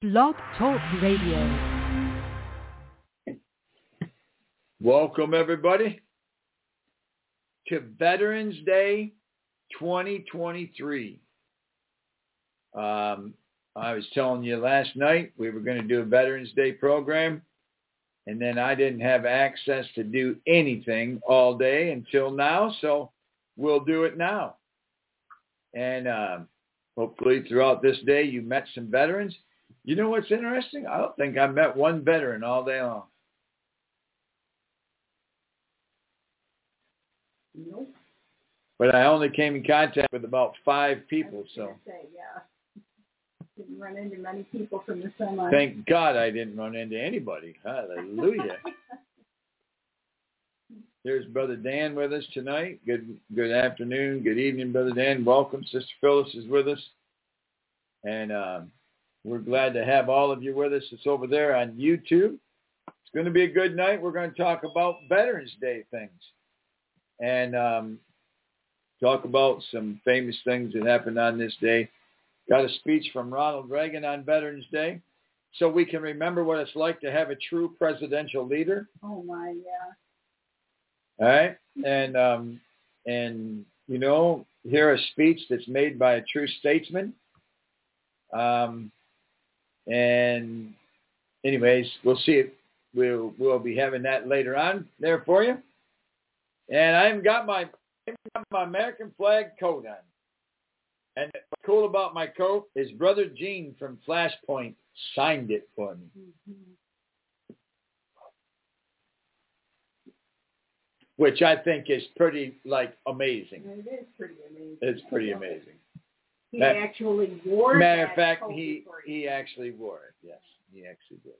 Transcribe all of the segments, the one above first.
Blog Talk Radio. Welcome, everybody, to Veterans Day 2023. I was telling you last night we were going to do a Veterans Day program, and then I didn't have access to do anything all day until now, so we'll do it now. And hopefully throughout this day you met some veterans. You know what's interesting? I don't think I met one veteran all day long. Nope. But I only came in contact with about 5 people, so. Yeah. Didn't run into many people from the semi. Thank God I didn't run into anybody. Hallelujah. There's Brother Dan with us tonight. Good afternoon. Good evening, Brother Dan. Welcome. Sister Phyllis is with us. And we're glad to have all of you with us. It's over there on YouTube. It's going to be a good night. We're going to talk about Veterans Day things. And talk about some famous things that happened on this day. Got a speech from Ronald Reagan on Veterans Day, so we can remember what it's like to have a true presidential leader. Oh my, yeah. All right, and you know, hear a speech that's made by a true statesman. And anyways, we'll see it. We'll be having that later on there for you. And I've got my American flag coat on. And what's cool about my coat is Brother Gene from Flashpoint signed it for me. Mm-hmm. Which I think is pretty, amazing. It is pretty amazing. It's pretty amazing. He actually wore it. Matter of fact, he actually wore it. Yes, he actually did.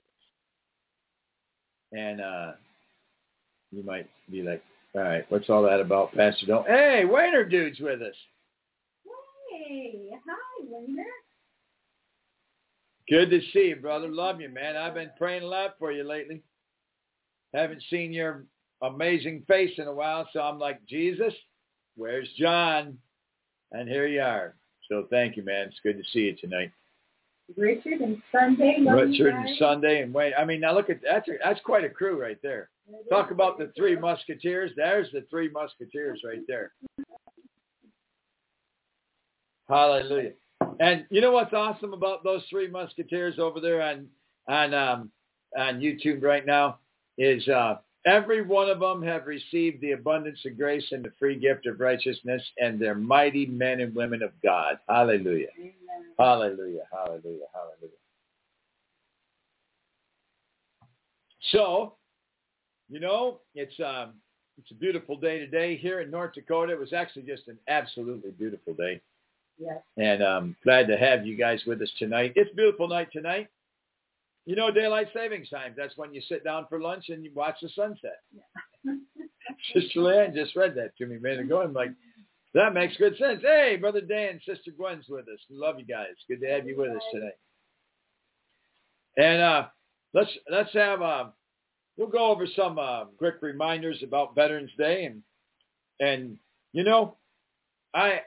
And you might be like, all right, what's all that about, Pastor Don? Hey, Wayner dude's with us. Hey, hi, Wayner. Good to see you, brother. Love you, man. I've been praying a lot for you lately. Haven't seen your amazing face in a while, so I'm like, Jesus, where's John? And here you are. So thank you, man. It's good to see you tonight. Richard and Sunday. Richard and Sunday and Wayne. I mean, now look at that's quite a crew right there. Talk about the 3 Musketeers. There's the 3 Musketeers right there. Hallelujah. And you know what's awesome about those 3 Musketeers over there on YouTube right now is every one of them have received the abundance of grace and the free gift of righteousness, and they're mighty men and women of God. Hallelujah. Amen. Hallelujah. Hallelujah. Hallelujah. So, you know, it's a beautiful day today here in North Dakota. It was actually just an absolutely beautiful day. Yes. And I'm glad to have you guys with us tonight. It's a beautiful night tonight. You know, daylight savings time. That's when you sit down for lunch and you watch the sunset. Yeah. Sister Leanne just read that to me a minute ago. I'm like, that makes good sense. Hey, Brother Dan, Sister Gwen's with us. We love you guys. Good to have you with us tonight. And let's have we'll go over some quick reminders about Veterans Day, and you know, I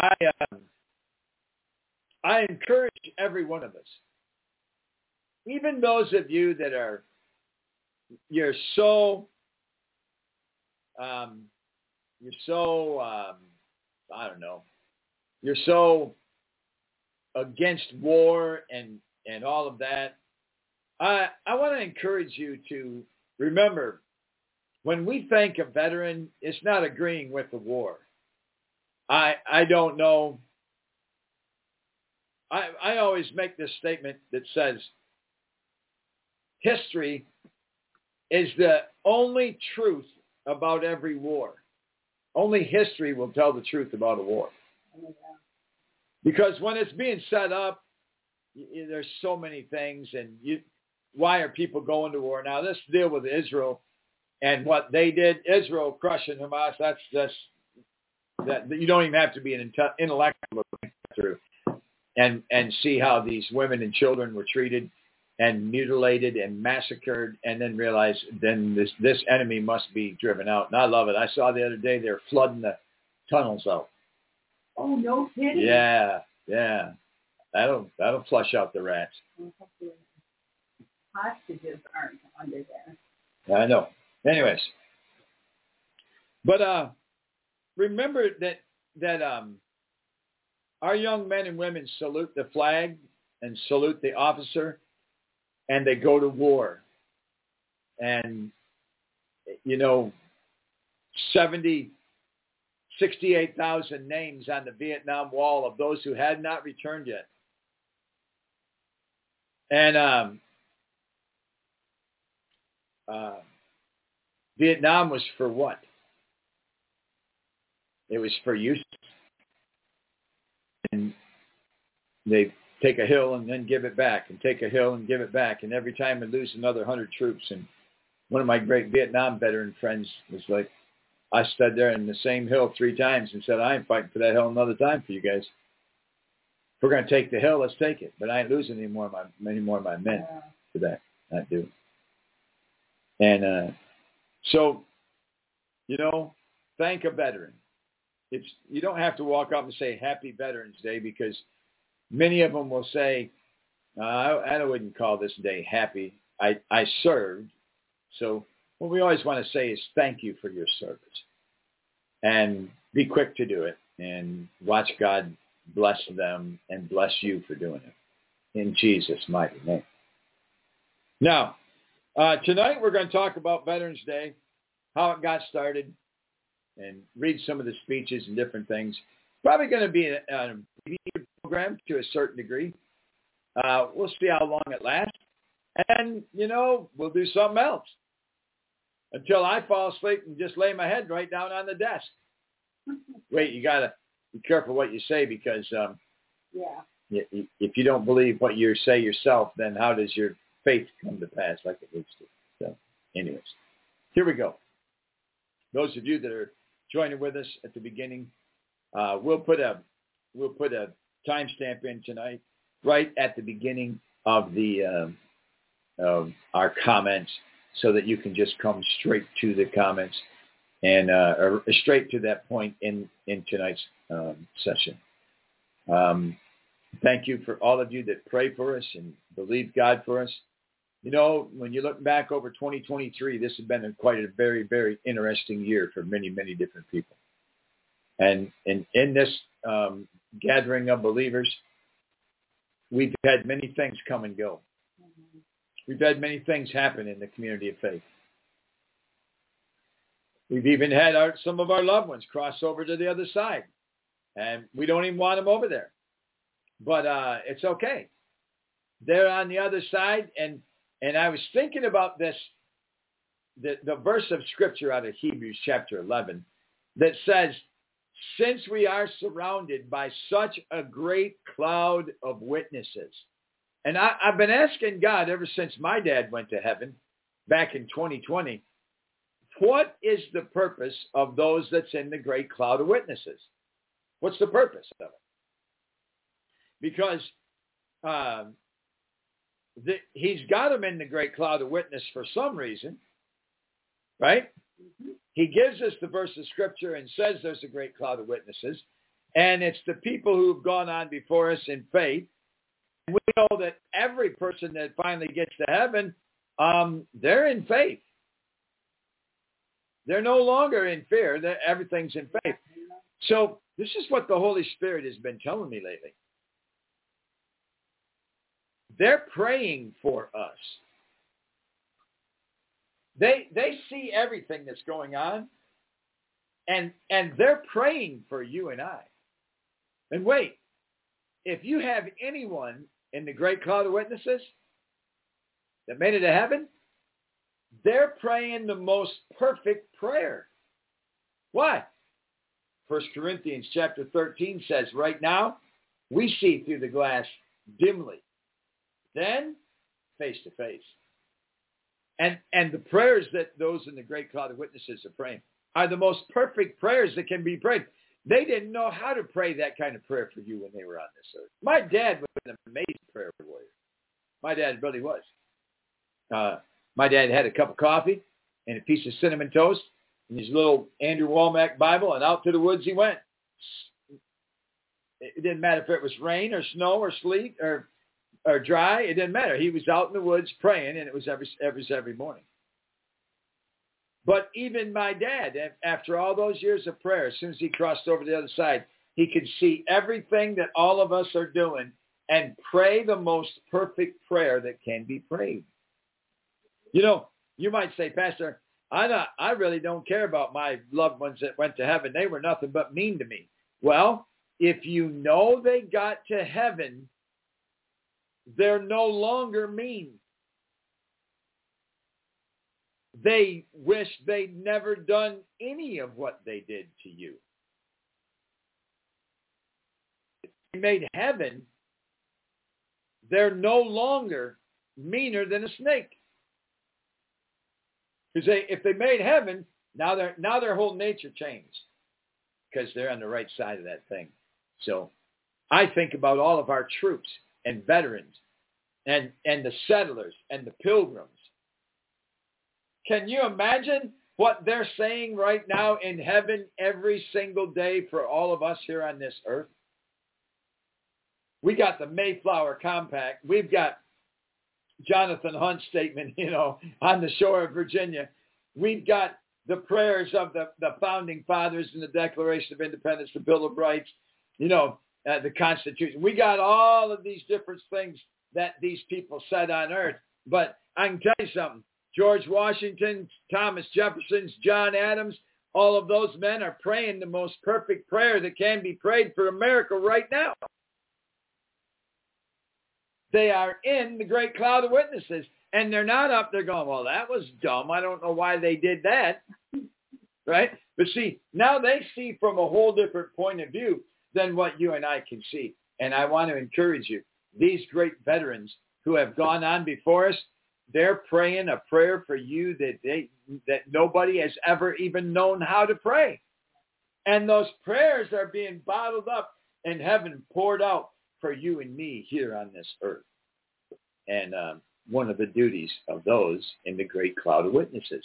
encourage every one of us, even those of you that you're so I don't know, you're so against war and all of that. I want to encourage you to remember, when we think of veteran, it's not agreeing with the war. I don't know. I always make this statement that says, history is the only truth about every war. Only history will tell the truth about a war. Because when it's being set up, there's so many things, and why are people going to war? Now, let's deal with Israel and what they did. Israel crushing Hamas, that you don't even have to be an intellectual through and see how these women and children were treated and mutilated and massacred, and then realize then this enemy must be driven out. And I love it. I saw the other day they're flooding the tunnels out. Oh, no kidding. Yeah. That'll flush out the rats. I know. Anyways. But remember that our young men and women salute the flag and salute the officer, and they go to war. And, 68,000 names on the Vietnam Wall of those who had not returned yet. And Vietnam was for what? It was for use. And they take a hill and then give it back, and take a hill and give it back. And every time we lose another 100 troops. And one of my great Vietnam veteran friends was like, I stood there in the same hill 3 times and said, I ain't fighting for that hill another time for you guys. If we're going to take the hill, let's take it. But I ain't losing any more of my men for that. I do. And so, thank a veteran. You don't have to walk up and say Happy Veterans Day, because many of them will say, I wouldn't call this day happy. I served. So what we always want to say is thank you for your service. And be quick to do it. And watch God bless them and bless you for doing it. In Jesus' mighty name. Now, tonight we're going to talk about Veterans Day, how it got started, and read some of the speeches and different things. Probably going to be a program to a certain degree. We'll see how long it lasts. And, we'll do something else until I fall asleep and just lay my head right down on the desk. Wait, you got to be careful what you say, because if you don't believe what you say yourself, then how does your faith come to pass like it needs to? So, anyways, here we go. Those of you that are joining with us at the beginning, we'll put a timestamp in tonight, right at the beginning of our comments, so that you can just come straight to the comments and or straight to that point in tonight's session. Thank you for all of you that pray for us and believe God for us. When you look back over 2023, this has been quite a very, very interesting year for many, many different people. And in this gathering of believers, we've had many things come and go. We've had many things happen in the community of faith. We've even had some of our loved ones cross over to the other side, and we don't even want them over there. But it's okay. They're on the other side, and I was thinking about this, the verse of Scripture out of Hebrews chapter 11 that says, since we are surrounded by such a great cloud of witnesses. And I've been asking God ever since my dad went to heaven back in 2020, what is the purpose of those that's in the great cloud of witnesses? What's the purpose of it? Because he's got them in the great cloud of witness for some reason, right? Mm-hmm. He gives us the verse of Scripture and says there's a great cloud of witnesses, and it's the people who have gone on before us in faith. And we know that every person that finally gets to heaven, they're in faith. They're no longer in fear. Everything's in faith. So this is what the Holy Spirit has been telling me lately. They're praying for us. They see everything that's going on, and they're praying for you and I. And wait, if you have anyone in the great cloud of witnesses that made it to heaven, they're praying the most perfect prayer. Why? 1 Corinthians chapter 13 says, right now, we see through the glass dimly, then face to face. And the prayers that those in the great cloud of witnesses are praying are the most perfect prayers that can be prayed. They didn't know how to pray that kind of prayer for you when they were on this earth. My dad was an amazing prayer warrior. My dad really was. My dad had a cup of coffee and a piece of cinnamon toast and his little Andrew Womack Bible, and out to the woods he went. It didn't matter if it was rain or snow or sleet or dry. It didn't matter. He was out in the woods praying, and it was every morning. But even my dad, after all those years of prayer, as soon as he crossed over to the other side, he could see everything that all of us are doing and pray the most perfect prayer that can be prayed. You know, you might say, Pastor, I really don't care about my loved ones that went to heaven. They were nothing but mean to me. Well, if you know they got to heaven, they're no longer mean. They wish they'd never done any of what they did to you. If they made heaven, they're no longer meaner than a snake. Because if they made heaven, now their whole nature changed because they're on the right side of that thing. So I think about all of our troops and veterans and the settlers and the pilgrims. Can you imagine what they're saying right now in heaven every single day for all of us here on this earth? We got the Mayflower Compact. We've got Jonathan Hunt's statement, on the shore of Virginia. We've got the prayers of the founding fathers in the Declaration of Independence, the Bill of Rights, the Constitution. We got all of these different things that these people said on earth. But I can tell you something. George Washington, Thomas Jefferson, John Adams, all of those men are praying the most perfect prayer that can be prayed for America right now. They are in the great cloud of witnesses, and they're not up there going, well, that was dumb. I don't know why they did that, right? But see, now they see from a whole different point of view than what you and I can see. And I want to encourage you, these great veterans who have gone on before us, they're praying a prayer for you that nobody has ever even known how to pray. And those prayers are being bottled up in heaven, poured out for you and me here on this earth. And one of the duties of those in the great cloud of witnesses.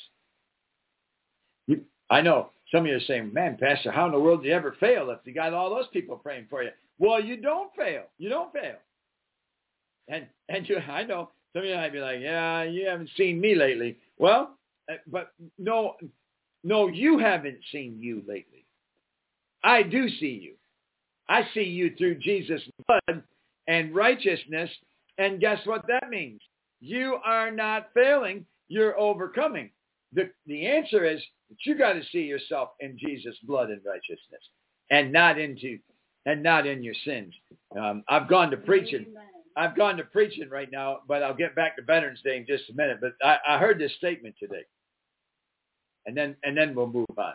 I know some of you are saying, man, Pastor, how in the world do you ever fail if you got all those people praying for you? Well, you don't fail. You don't fail. And I know some of you might be like, yeah, you haven't seen me lately. Well, but no, you haven't seen you lately. I do see you. I see you through Jesus' blood and righteousness. And guess what that means? You are not failing. You're overcoming. The answer is that you got to see yourself in Jesus' blood and righteousness, and not in your sins. I've gone to preaching. I've gone to preaching right now, but I'll get back to Veterans Day in just a minute. But I heard this statement today, and then we'll move on.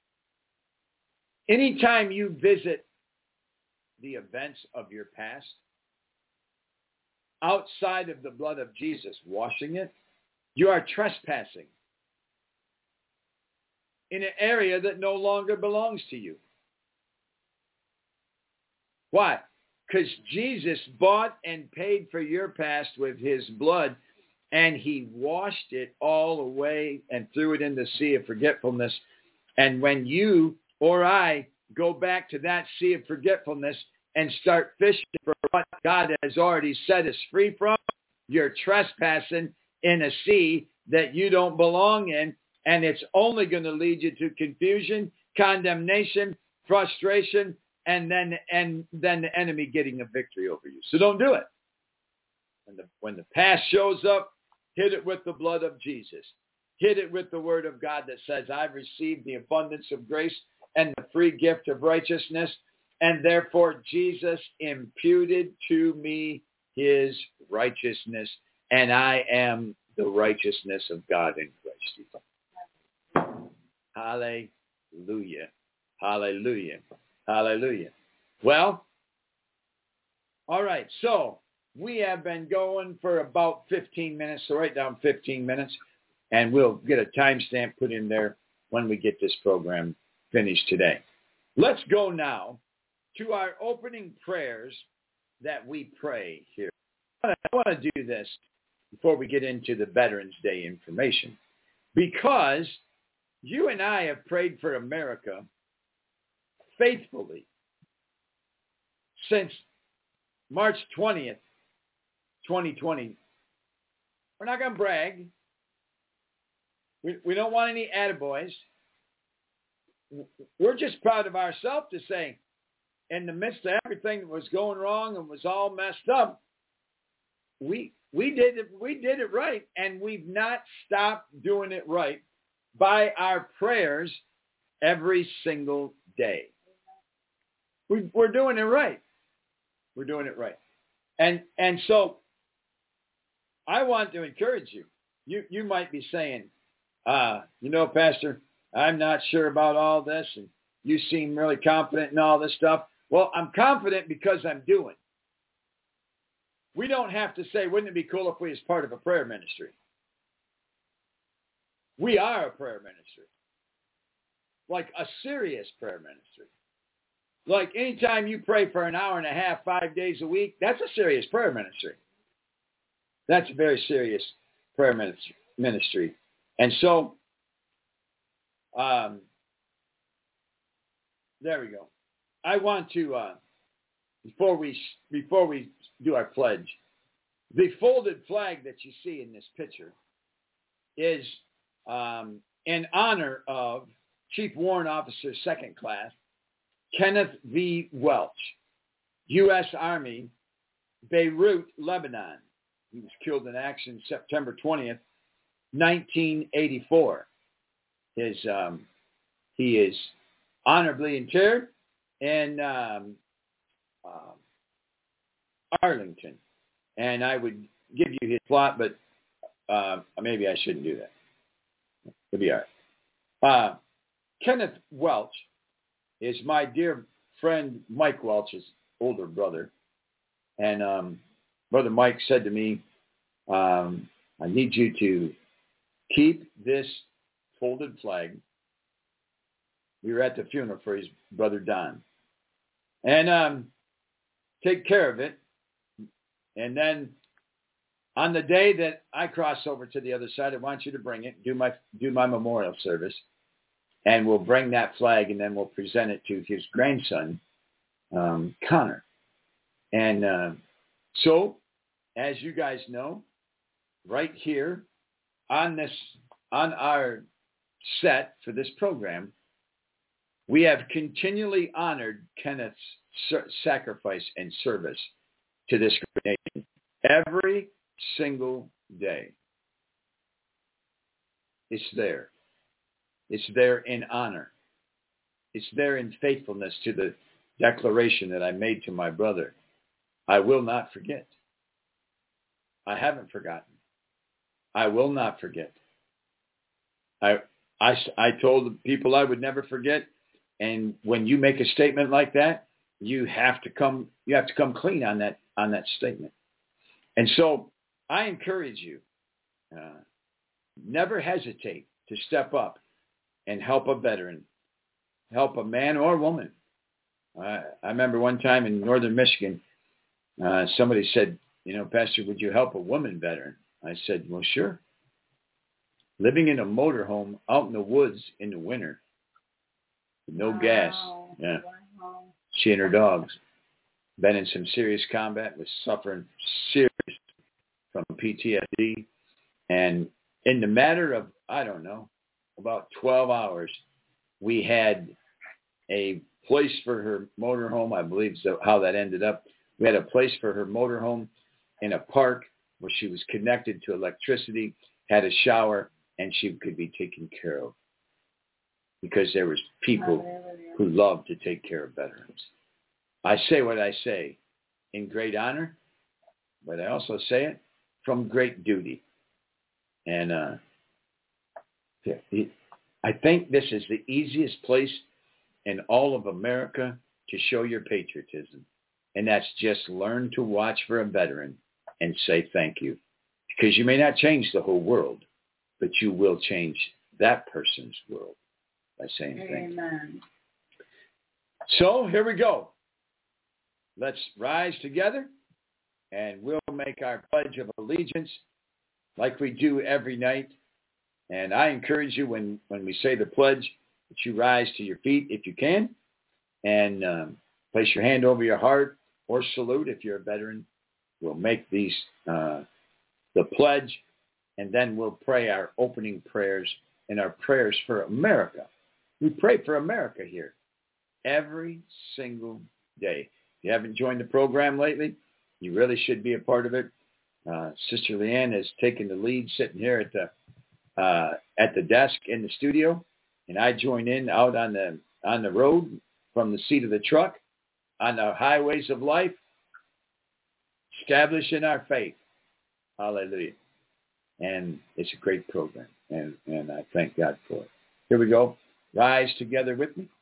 Anytime you visit the events of your past, outside of the blood of Jesus washing it, you are trespassing in an area that no longer belongs to you. Why? Because Jesus bought and paid for your past with his blood, and he washed it all away and threw it in the sea of forgetfulness. And when you or I go back to that sea of forgetfulness and start fishing for what God has already set us free from, you're trespassing in a sea that you don't belong in, and it's only going to lead you to confusion, condemnation, frustration, and then the enemy getting a victory over you. So don't do it. When the past shows up, hit it with the blood of Jesus. Hit it with the word of God that says, I've received the abundance of grace and the free gift of righteousness, and therefore Jesus imputed to me his righteousness, and I am the righteousness of God in Christ. Hallelujah. Hallelujah. Hallelujah. Well, all right. So we have been going for about 15 minutes. So write down 15 minutes, and we'll get a timestamp put in there when we get this program finished today. Let's go now to our opening prayers that we pray here. I want to do this before we get into the Veterans Day information, because you and I have prayed for America faithfully since March 20th, 2020. We're not going to brag. We don't want any attaboys. We're just proud of ourselves to say, in the midst of everything that was going wrong and was all messed up, we did it right, and we've not stopped doing it right by our prayers every single day. We're doing it right. We're doing it right. And so I want to encourage you. You might be saying, Pastor, I'm not sure about all this, and you seem really confident in all this stuff. Well, I'm confident because I'm doing. We don't have to say, wouldn't it be cool if we was part of a prayer ministry? We are a prayer ministry. Like a serious prayer ministry. Like anytime you pray for an hour and a half, 5 days a week, that's a serious prayer ministry. That's a very serious prayer ministry. And so, there we go. I want to, before we do our pledge, the folded flag that you see in this picture is in honor of Chief Warrant Officer, 2nd Class, Kenneth V. Welch, U.S. Army, Beirut, Lebanon. He was killed in action September 20th, 1984. He is honorably interred in Arlington. And I would give you his plot, but maybe I shouldn't do that. It'll be all right. Kenneth Welch is my dear friend Mike Welch's older brother. And Brother Mike said to me, I need you to keep this folded flag. We were at the funeral for his brother Don. And take care of it. And then on the day that I cross over to the other side, I want you to bring it, do my memorial service. And we'll bring that flag, and then we'll present it to his grandson, Connor. And so, as you guys know, right here on our set for this program, we have continually honored Kenneth's sacrifice and service to this great nation every single day. It's there. It's there in honor. It's there in faithfulness to the declaration that I made to my brother. I will not forget. I haven't forgotten. I will not forget. I told the people I would never forget. And when you make a statement like that, you have to come clean on that statement. And so I encourage you, never hesitate to step up and help a veteran, help a man or woman. I remember one time in northern Michigan, somebody said, Pastor, would you help a woman veteran? I said, well, sure. Living in a motorhome out in the woods in the winter, with no gas. Yeah. Wow. She and her dogs been in some serious combat, was suffering serious from PTSD. And in the matter of, about 12 hours, we had a place for her motorhome. I believe so, how that ended up. We had a place for her motorhome in a park where she was connected to electricity, had a shower, and she could be taken care of. Because there was people who loved to take care of veterans. I say what I say in great honor, but I also say it from great duty. And I think this is the easiest place in all of America to show your patriotism. And that's just learn to watch for a veteran and say thank you. Because you may not change the whole world, but you will change that person's world by saying thank you. So here we go. Let's rise together, and we'll make our pledge of allegiance like we do every night. And I encourage you when we say the pledge that you rise to your feet if you can, and place your hand over your heart or salute if you're a veteran. We'll make these the pledge, and then we'll pray our opening prayers in our prayers for America. We pray for America here every single day. If you haven't joined the program lately, you really should be a part of it. Sister Leanne has taken the lead sitting here at the desk in the studio, and I join in out on the road from the seat of the truck on the highways of life, establishing our faith. Hallelujah. And it's a great program, and I thank God for it. Here we go. Rise together with me.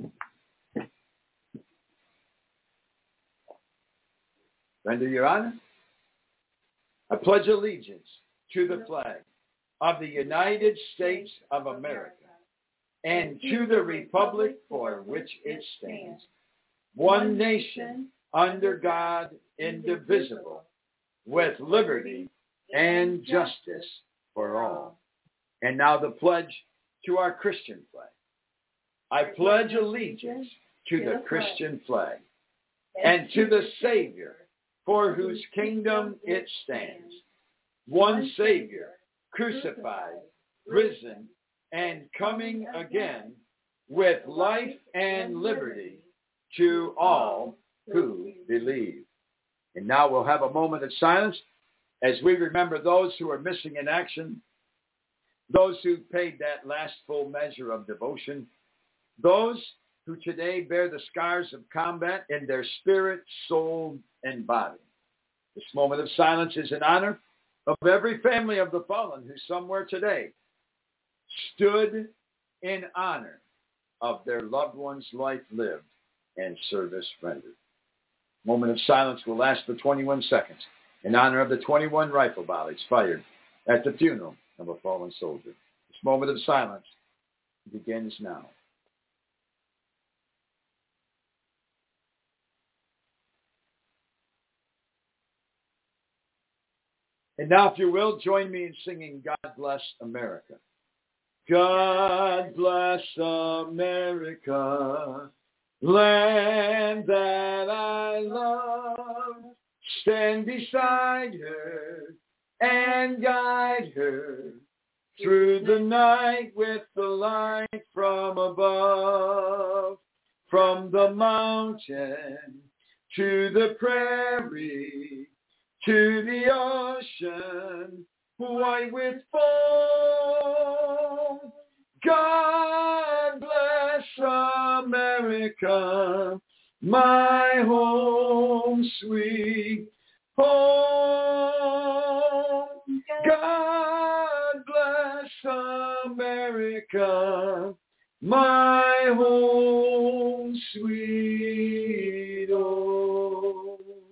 Render your honor. I pledge allegiance to the flag of the United States of America and to the republic for which it stands, one nation under God, indivisible, with liberty and justice for all. And now the pledge to our Christian flag. I pledge allegiance to the Christian flag and to the Savior for whose kingdom it stands, one Savior, crucified, risen, and coming again, with life and liberty to all who believe. And now we'll have a moment of silence as we remember those who are missing in action, those who paid that last full measure of devotion, those who today bear the scars of combat in their spirit, soul, and body. This moment of silence is in honor of every family of the fallen who somewhere today stood in honor of their loved one's life lived and service rendered. Moment of silence will last for 21 seconds in honor of the 21 rifle volleys fired at the funeral of a fallen soldier. This moment of silence begins now. And now, if you will, join me in singing God Bless America. God bless America, land that I love. Stand beside her and guide her through the night with the light from above. From the mountain to the prairie, to the ocean, white with foam. God bless America, my home, sweet home. God bless America, my home, sweet home.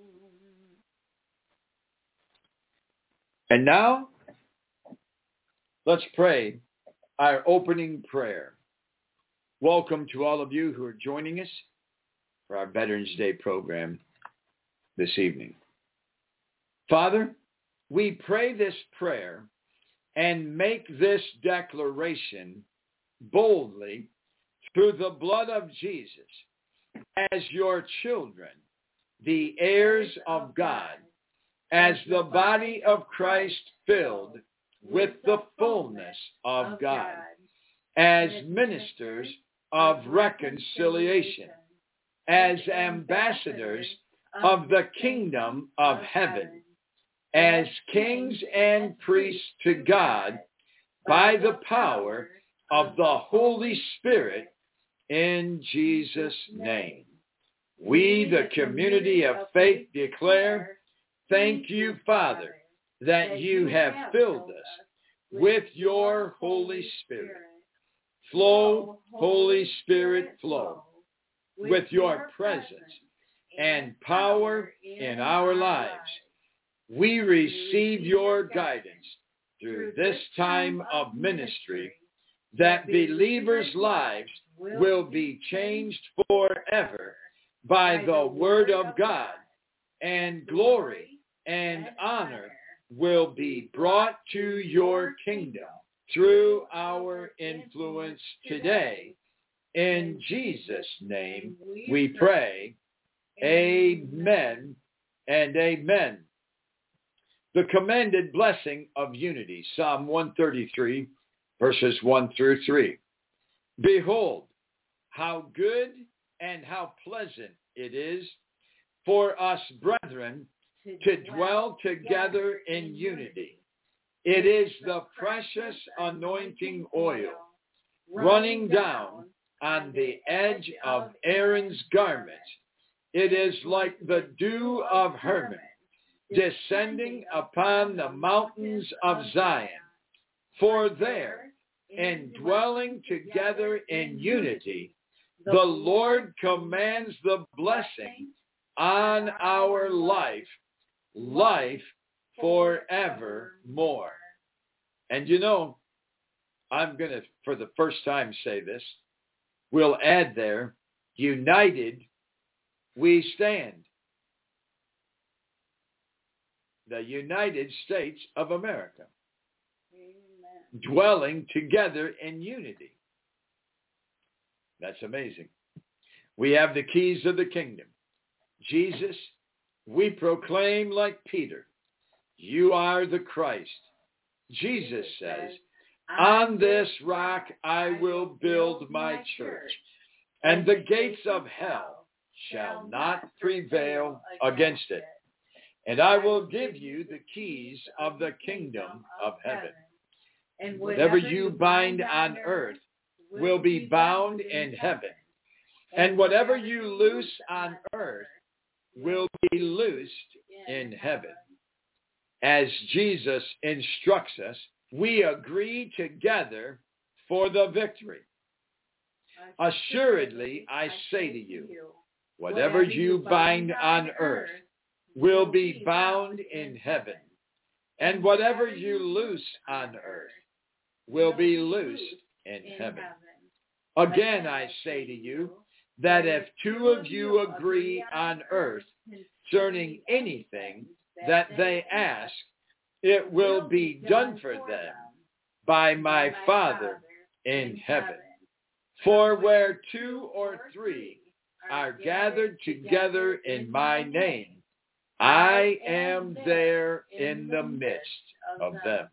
And now, let's pray our opening prayer. Welcome to all of you who are joining us for our Veterans Day program this evening. Father, we pray this prayer and make this declaration boldly through the blood of Jesus as your children, the heirs of God, as the body of Christ filled with the fullness of God, as ministers of reconciliation, as ambassadors of the kingdom of heaven, as kings and priests to God by the power of the Holy Spirit, in Jesus' name. We, the community of faith, declare, thank you, Father, that you have filled us with your Holy Spirit. Flow, Holy Spirit, flow with your presence and power in our lives. We receive your guidance through this time of ministry, that believers' lives will be changed forever by the word of God, and glory and honor will be brought to your kingdom through our influence today. In Jesus' name we pray. Amen and amen. The commended blessing of unity, Psalm 133, verses 1 through 3. Behold, how good and how pleasant it is for us, brethren, to dwell together in unity. It is the precious anointing oil running down on the edge of Aaron's garment. It is like the dew of Hermon descending upon the mountains of Zion. For there, in dwelling together in unity, the Lord commands the blessing on our life forevermore. And you know, I'm going to, for the first time, say this. We'll add there, united we stand. The United States of America. Amen. Dwelling together in unity. That's amazing. We have the keys of the kingdom. Jesus, we proclaim like Peter, you are the Christ. Jesus says, on this rock I will build my church, and the gates of hell shall not prevail against it. And I will give you the keys of the kingdom of heaven. And whatever you bind on earth will be bound in heaven. And whatever you loose on earth will be loosed in heaven. As Jesus instructs us, we agree together for the victory. Assuredly, I say to you, whatever you bind on earth will be bound in heaven, and whatever you loose on earth will be loosed in heaven. Again, I say to you, that if two of you agree on earth concerning anything that they ask, it will be done for them by my Father in heaven. For where two or three are gathered together in my name, I am there in the midst of them.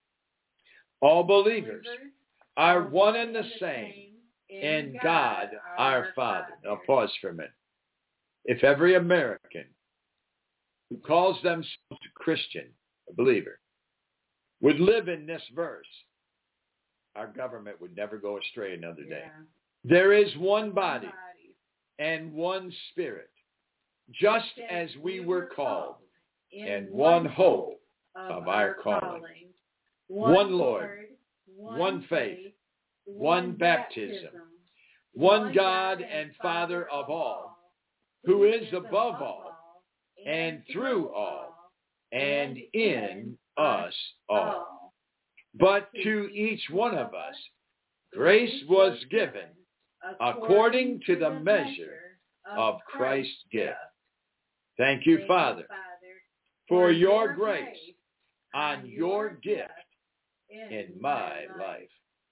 All believers are one and the same in God our Father. Now pause for a minute. If every American who calls themselves a Christian, a believer, would live in this verse, our government would never go astray another day. There is one body and one spirit, just as we were called, and one hope of our calling. One Lord, one faith, one baptism, one God and Father of all, who is above all, and through all, and in us all. But to each one of us, grace was given according to the measure of Christ's gift. Thank you, Father, for your grace on your gift in my life.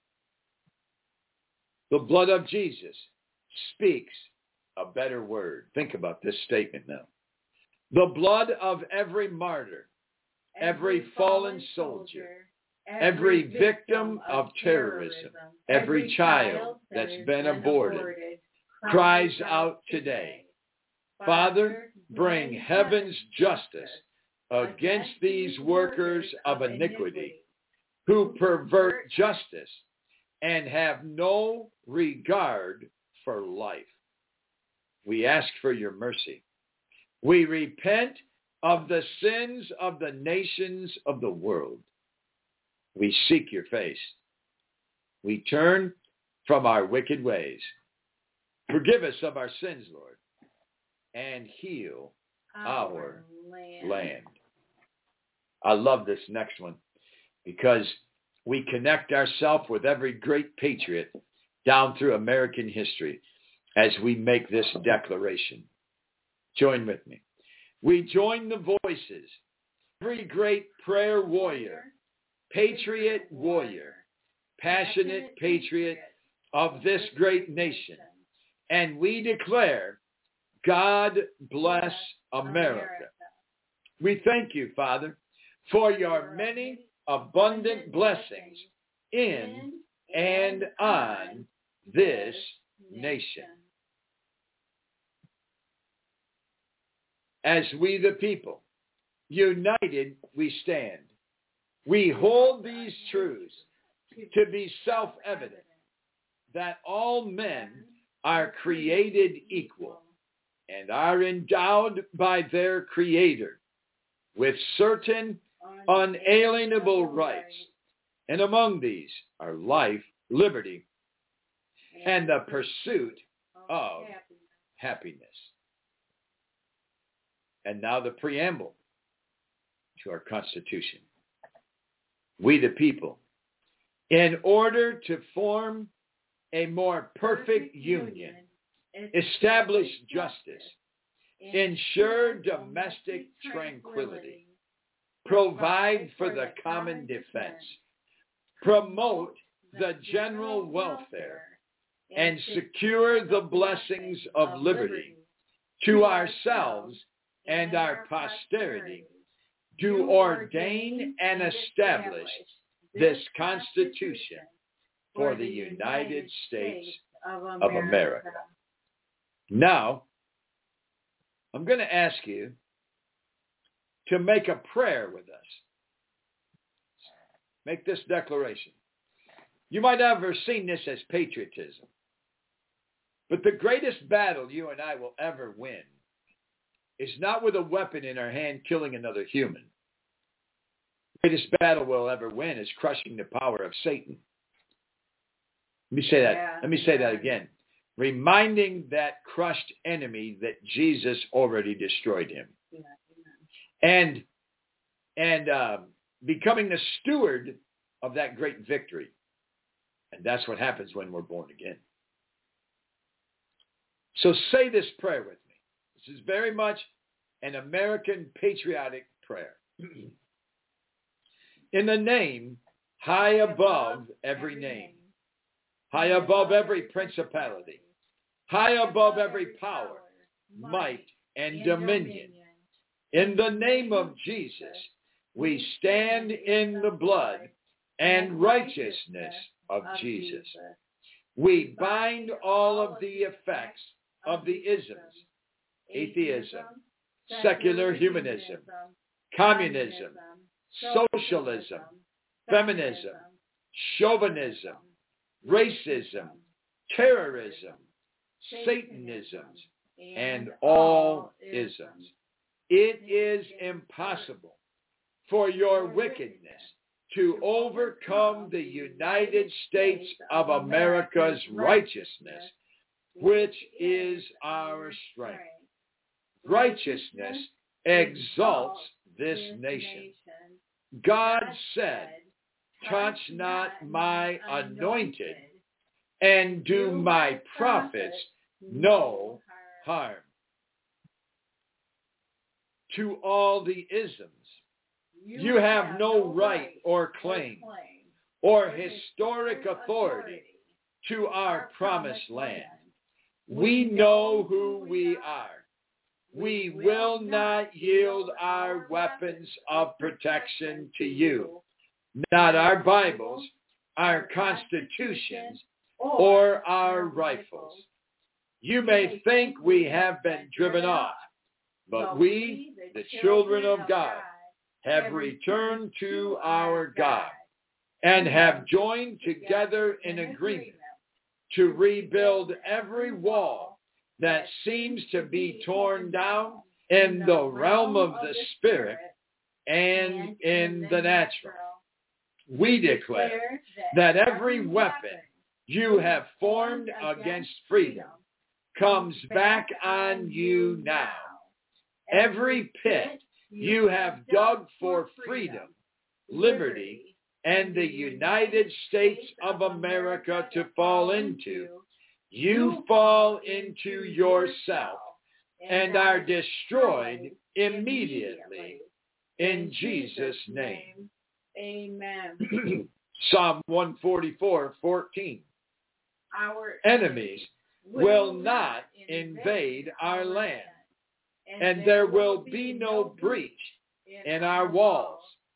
The blood of Jesus speaks a better word. Think about this statement now. The blood of every martyr, every fallen soldier, every victim of terrorism, every child that's been aborted, cries out today, Father, bring heaven's justice against these workers of iniquity who pervert justice and have no regard for life. We ask for your mercy. We repent of the sins of the nations of the world. We seek your face. We turn from our wicked ways. Forgive us of our sins, Lord, and heal our land. I love this next one because we connect ourselves with every great patriot down through American history as we make this declaration. Join with me. We join the voices, every great prayer warrior, patriot warrior, passionate patriot of this great nation, and we declare, God bless America. We thank you, Father, for your many abundant blessings in and on this nation. As we the people, united we stand. We hold these truths to be self-evident, that all men are created equal and are endowed by their Creator with certain unalienable rights. And among these are life, liberty, and the pursuit of happiness. And now the preamble to our Constitution. We the people, in order to form a more perfect union, establish justice, ensure domestic tranquility, provide for the common defense, promote the general welfare, and secure the blessings of liberty to ourselves and our posterity, do ordain and establish this Constitution for the United States of America. Now, I'm going to ask you to make a prayer with us. Make this declaration. You might have ever seen this as patriotism, but the greatest battle you and I will ever win is not with a weapon in our hand killing another human. The greatest battle we'll ever win is crushing the power of Satan. Let me say that. Let me say that again. Reminding that crushed enemy that Jesus already destroyed him. And becoming the steward of that great victory. And that's what happens when we're born again. So say this prayer with me. This is very much an American patriotic prayer. In the name, high above every name, high above every principality, high above every power, might, and dominion. In the name of Jesus, we stand in the blood and righteousness of Jesus. We bind all of the effects of the isms, atheism, secular humanism, communism, socialism, feminism, chauvinism, racism, terrorism, Satanism, and all isms. It is impossible for your wickedness to overcome the United States of America's righteousness, which is our strength. Righteousness exalts this nation. God said, touch not my anointed, and do my prophets no harm. To all the isms, you have no right or claim or historic authority to our promised land. We know who we are. We will not yield our weapons of protection to you, not our Bibles, our constitutions, or our rifles. You may think we have been driven off, but we, the children of God, have returned to our God and have joined together in agreement to rebuild every wall that seems to be torn down in the realm of the Spirit and in the natural. We declare that every weapon you have formed against freedom comes back on you now. Every pit you have dug for freedom, liberty, and the United States of America to fall into, you fall into yourself and are destroyed immediately in Jesus' name. Amen. Psalm 144:14. Our enemies will not invade our land, and there will be no breach in our walls.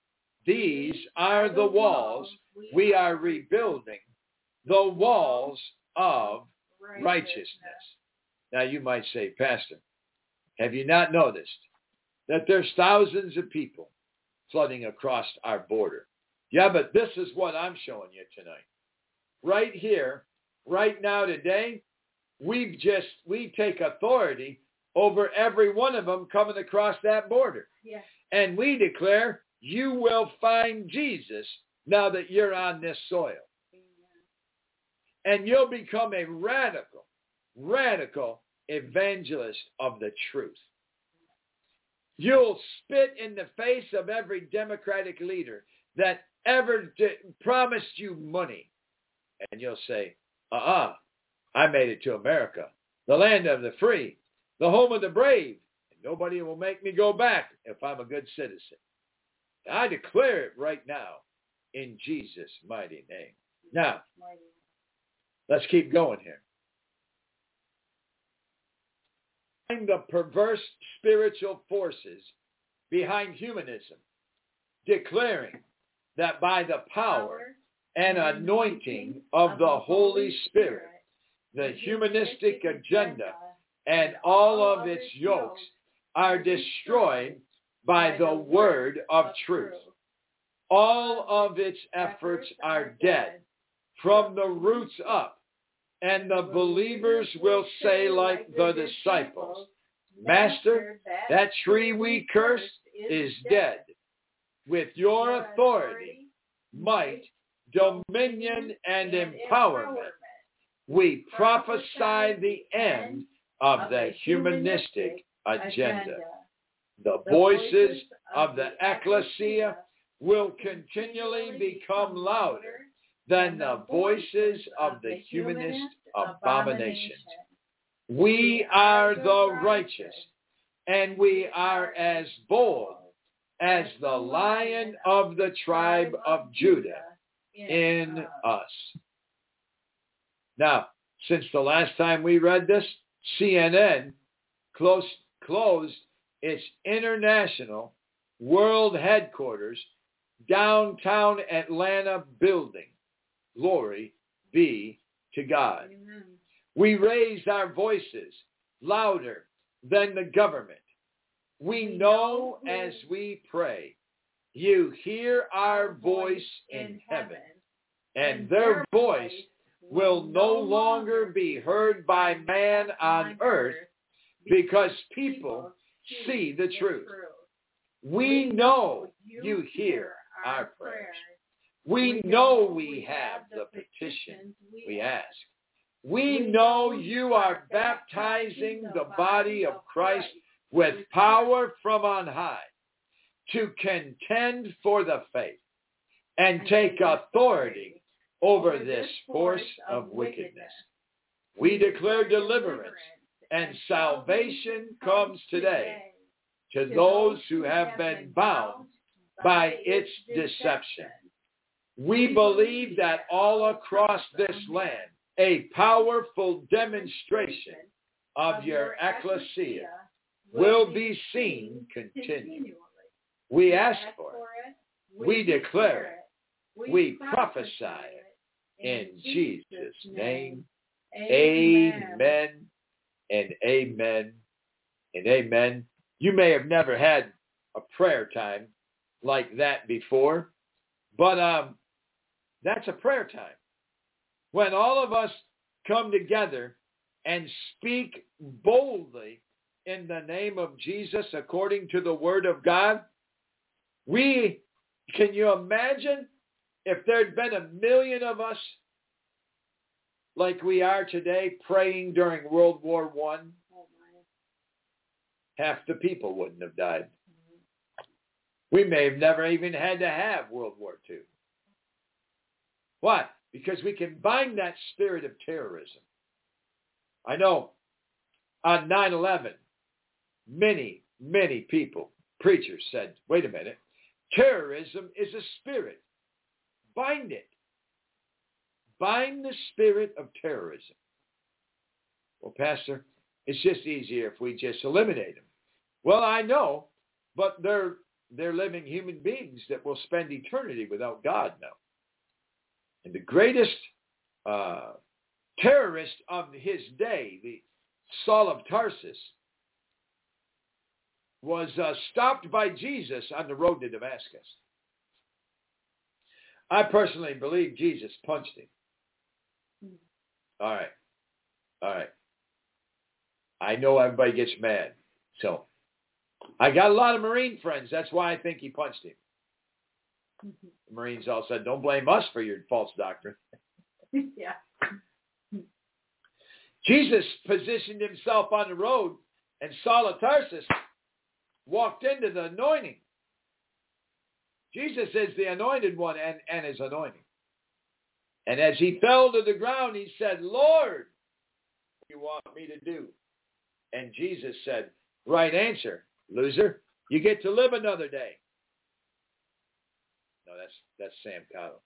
These are the walls we are rebuilding, the walls of righteousness. Now you might say, Pastor, have you not noticed that there's thousands of people flooding across our border? Yeah, but this is what I'm showing you tonight. Right here, right now, today, we take authority over every one of them coming across that border. Yes. And we declare, you will find Jesus now that you're on this soil. And you'll become a radical evangelist of the truth. You'll spit in the face of every Democratic leader that ever promised you money. And you'll say, I made it to America, the land of the free, the home of the brave. And nobody will make me go back if I'm a good citizen. I declare it right now in Jesus' mighty name. Now, let's keep going here. Find the perverse spiritual forces behind humanism, declaring that by the power and anointing of the Holy Spirit, the humanistic agenda and all of its yokes are destroyed by the word of truth. All of its efforts are dead from the roots up, and the believers will say like the disciples, Master, that tree we cursed is dead. With your authority, might, dominion, and empowerment, we prophesy the end of the humanistic agenda. The voices of the ecclesia will continually become louder than the voices of the humanist abominations. We are the righteous, and we are as bold as the Lion of the tribe of Judah in us. Now, since the last time we read this, CNN closed its international world headquarters downtown Atlanta building. Glory be to God. Amen. We raised our voices louder than the government. We know as we pray, you hear our voice in heaven, and their voice will no longer be heard by man on earth because people see the truth. We know you hear our prayers. We know we have the petitions we ask. We know you are baptizing the body of Christ with power from on high to contend for the faith and take authority over this force of wickedness. We declare deliverance and salvation comes today to those who have been bound by its deception. We believe that all across this land, a powerful demonstration of your ecclesia will be seen continually. We ask for it. We declare it. We prophesy it. In Jesus' name, amen and amen and amen. You may have never had a prayer time like that before, but that's a prayer time. When all of us come together and speak boldly in the name of Jesus according to the word of God, can you imagine if there'd been 1 million of us like we are today praying during World War I? Half the people wouldn't have died. We may have never even had to have World War II. Why? Because we can bind that spirit of terrorism. I know on 9/11, many people, preachers said, wait a minute, terrorism is a spirit. Bind it. Bind the spirit of terrorism. Well, Pastor, it's just easier if we just eliminate them. Well, I know, but they're they're living human beings that will spend eternity without God now. And the greatest terrorist of his day, the Saul of Tarsus, was stopped by Jesus on the road to Damascus. I personally believe Jesus punched him. All right. I know everybody gets mad. So I got a lot of Marine friends. That's why I think he punched him. The Marines all said, don't blame us for your false doctrine. Yeah. Jesus positioned himself on the road, and Saul of Tarsus walked into the anointing. Jesus is the anointed one and his anointing. And as he fell to the ground, he said, Lord, what do you want me to do? And Jesus said, right answer, loser. You get to live another day. No, that's Sam Cottle.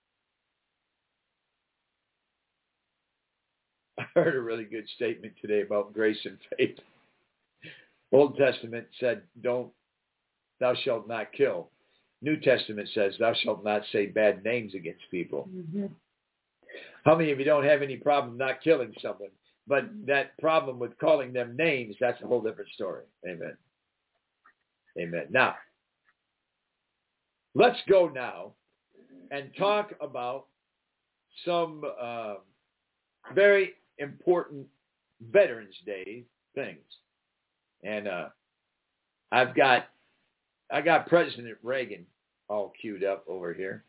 I heard a really good statement today about grace and faith. Old Testament said, thou shalt not kill. New Testament says, thou shalt not say bad names against people. Mm-hmm. How many of you don't have any problem not killing someone? But that problem with calling them names, that's a whole different story. Amen. Amen. Now, let's go now and talk about some very important Veterans Day things. And I got President Reagan all queued up over here.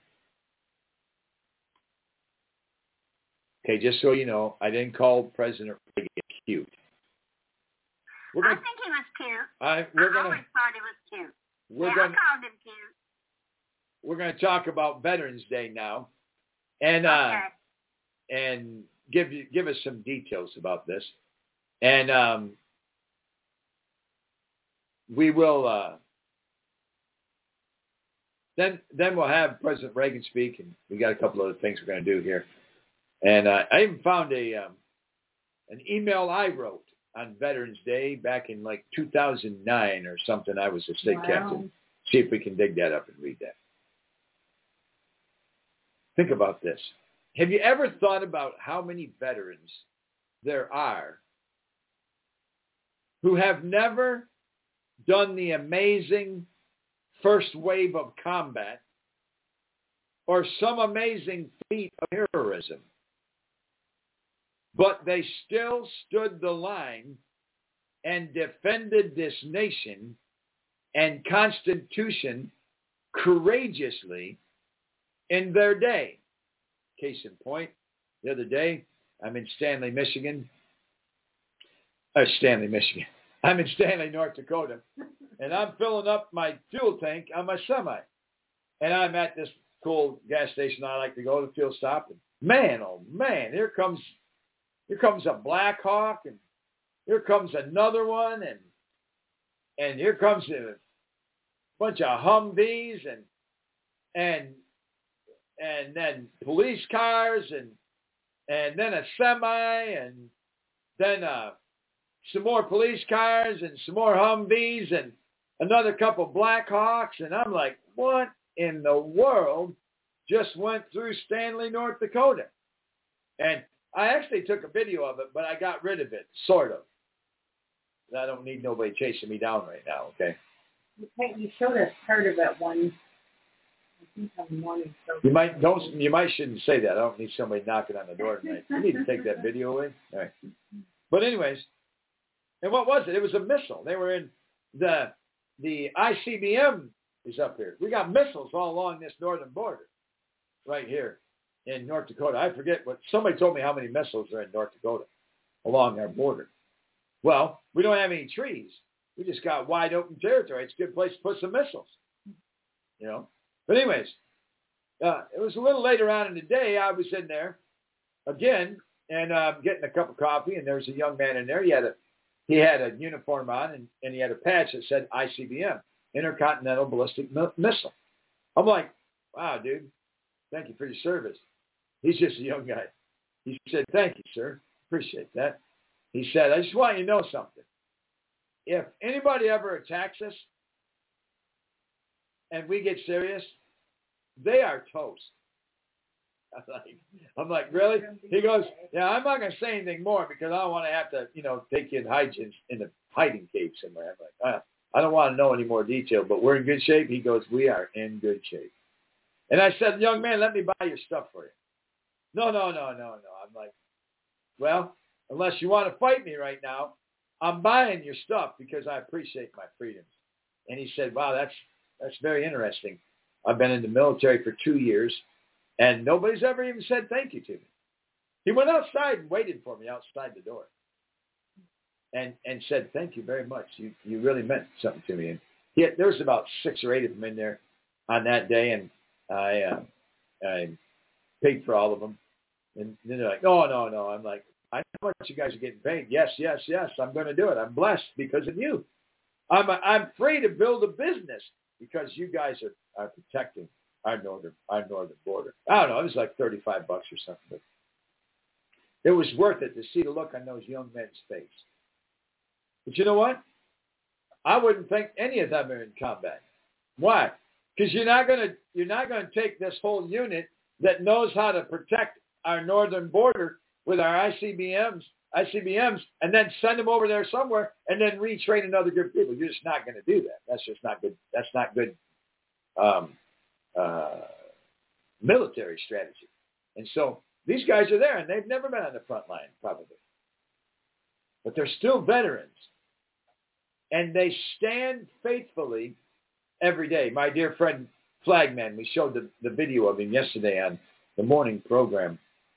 Okay, just so you know, I didn't call President Reagan cute. I think he was cute. I always thought he was cute. I called him cute. We're going to talk about Veterans Day now, and and give us some details about this, and we will then we'll have President Reagan speak, and we got a couple other things we're going to do here, and I even found an email I wrote on Veterans Day back in like 2009 or something. I was a state captain. See if we can dig that up and read that. Think about this. Have you ever thought about how many veterans there are who have never done the amazing first wave of combat or some amazing feat of heroism, but they still stood the line and defended this nation and Constitution courageously in their day? Case in point, the other day, I'm in Stanley, North Dakota, and I'm filling up my fuel tank on my semi. And I'm at this cool gas station I like to go to, fuel stop. And man, oh man, here comes a Black Hawk, and here comes another one, and here comes a bunch of Humvees, and then police cars, and then a semi, and then some more police cars, and some more Humvees, and another couple Black Hawks, and I'm like, what in the world just went through Stanley, North Dakota? And I actually took a video of it, but I got rid of it, sort of. I don't need nobody chasing me down right now, okay? You showed us part of it one. You might shouldn't say that. I don't need somebody knocking on the door tonight. You need to take that video away. All right. But anyways, and what was it? It was a missile. They were in the ICBM is up here. We got missiles all along this northern border, right here in North Dakota. I forget what somebody told me how many missiles are in North Dakota along our border. Well, we don't have any trees. We just got wide open territory. It's a good place to put some missiles, you know. But anyways, it was a little later on in the day. I was in there again and getting a cup of coffee, and there was a young man in there. He had a uniform on, and he had a patch that said ICBM, Intercontinental Ballistic Missile. I'm like, wow, dude, thank you for your service. He's just a young guy. He said, thank you, sir. Appreciate that. He said, I just want you to know something. If anybody ever attacks us, and we get serious, they are toast. I'm like, really? He goes, yeah, I'm not going to say anything more because I don't want to have to, take you in the hiding cave somewhere. I'm like, I don't want to know any more detail, but we're in good shape. He goes, we are in good shape. And I said, young man, let me buy your stuff for you. No. I'm like, well, unless you want to fight me right now, I'm buying your stuff because I appreciate my freedoms. And he said, wow, that's very interesting. I've been in the military for 2 years, and nobody's ever even said thank you to me. He went outside and waited for me outside the door and said, thank you very much. You really meant something to me. And there was about 6 or 8 of them in there on that day, and I paid for all of them. And then they're like, no. I'm like, I know how much you guys are getting paid. Yes. I'm going to do it. I'm blessed because of you. I'm free to build a business because you guys are protecting our northern border. I don't know. It was like $35 or something. But it was worth it to see the look on those young men's face. But you know what? I wouldn't think any of them are in combat. Why? Because you're not going to take this whole unit that knows how to protect our northern border with our ICBMs, and then send them over there somewhere and then retrain another group of people. You're just not going to do that. That's just not good. That's not good military strategy. And so these guys are there, and they've never been on the front line, probably. But they're still veterans. And they stand faithfully every day. My dear friend Flagman, we showed the video of him yesterday on the morning program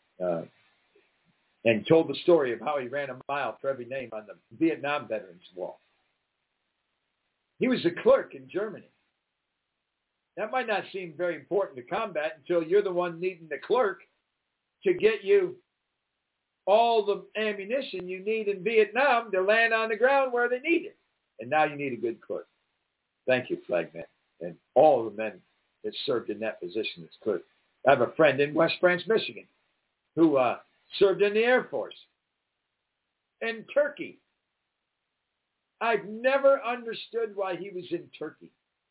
and told the story of how he ran a mile for every name on the Vietnam Veterans Wall. He was a clerk in Germany. That might not seem very important to combat until you're the one needing the clerk to get you all the ammunition you need in Vietnam to land on the ground where they need it. And now you need a good clerk. Thank you, Flagman, and all the men that served in that position as clerk. I have a friend in West Branch, Michigan, who served in the Air Force in Turkey. I've never understood why he was in Turkey.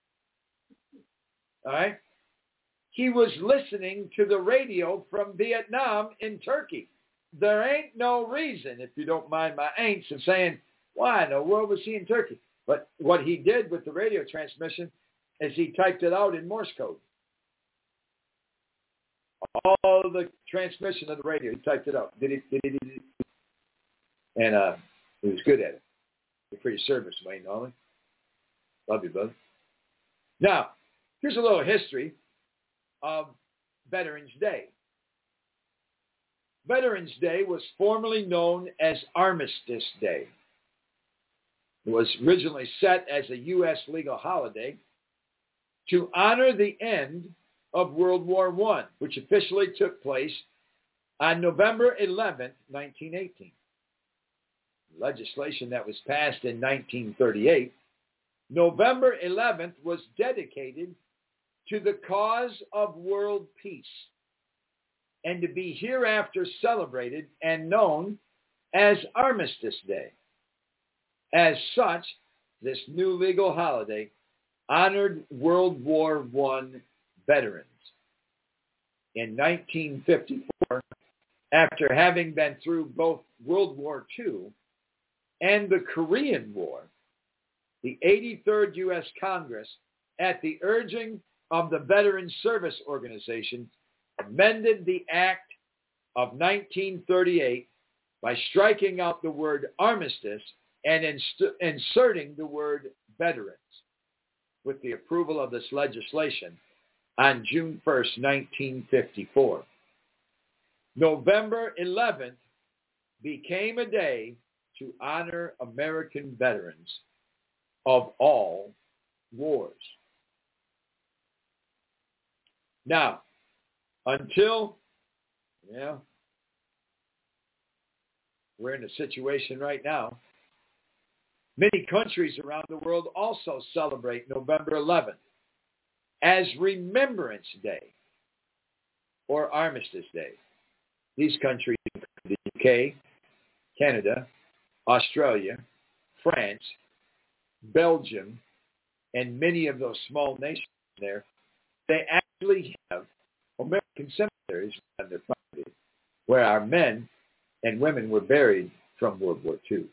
All right? He was listening to the radio from Vietnam in Turkey. There ain't no reason, if you don't mind my ain'ts, of saying, why in the world was he in Turkey? But what he did with the radio transmission is he typed it out in Morse code. All the transmission of the radio, he typed it out. And he was good at it. You're pretty service, Wayne Norman. Love you, brother. Now, here's a little history of Veterans Day. Veterans Day was formerly known as Armistice Day. It was originally set as a U.S. legal holiday to honor the end of World War I, which officially took place on November 11th, 1918. Legislation that was passed in 1938, November 11th was dedicated to the cause of world peace and to be hereafter celebrated and known as Armistice Day. As such, this new legal holiday honored World War I veterans. In 1954, after having been through both World War II and the Korean War, the 83rd U.S. Congress, at the urging of the Veterans Service Organization, amended the Act of 1938 by striking out the word armistice and inserting the word veterans. With the approval of this legislation on June 1st, 1954. November 11th became a day to honor American veterans of all wars. Now, until, we're in a situation right now, many countries around the world also celebrate November 11th as Remembrance Day or Armistice Day. These countries include the UK, Canada, Australia, France, Belgium, and many of those small nations there, they actually have American cemeteries on their property where our men and women were buried from World War II.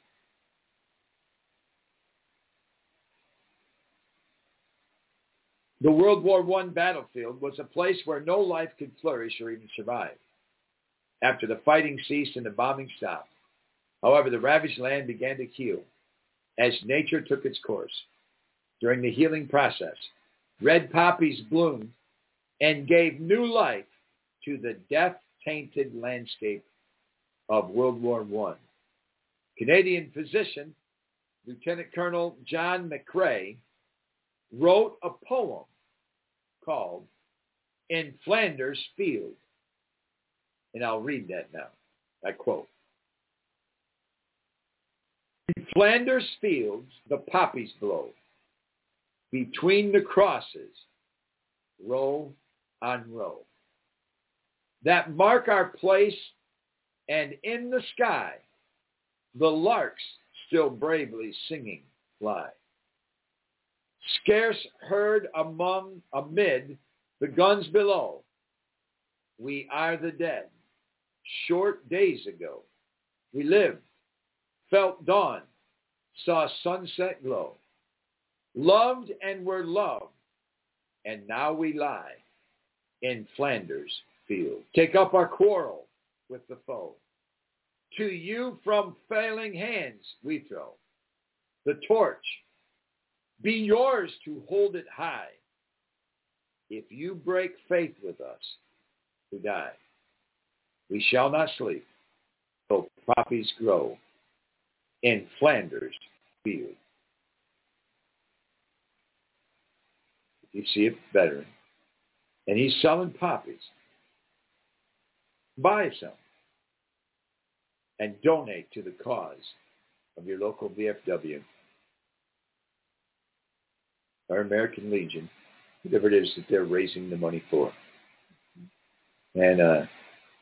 The World War I battlefield was a place where no life could flourish or even survive. After the fighting ceased and the bombing stopped, however, the ravaged land began to heal as nature took its course. During the healing process, red poppies bloomed and gave new life to the death-tainted landscape of World War I. Canadian physician Lieutenant Colonel John McCrae wrote a poem called In Flanders Field. And I'll read that now. I quote, "In Flanders fields the poppies blow, between the crosses, row on row, that mark our place, and in the sky the larks still bravely singing fly. Scarce heard amid the guns below, we are the dead. Short days ago, we lived, felt dawn, saw sunset glow, loved and were loved, and now we lie in Flanders field. Take up our quarrel with the foe. To you from failing hands we throw the torch. Be yours to hold it high. If you break faith with us, we die. We shall not sleep till poppies grow in Flanders field." You see a veteran, and he's selling poppies. Buy some and donate to the cause of your local VFW or American Legion, whatever it is that they're raising the money for. And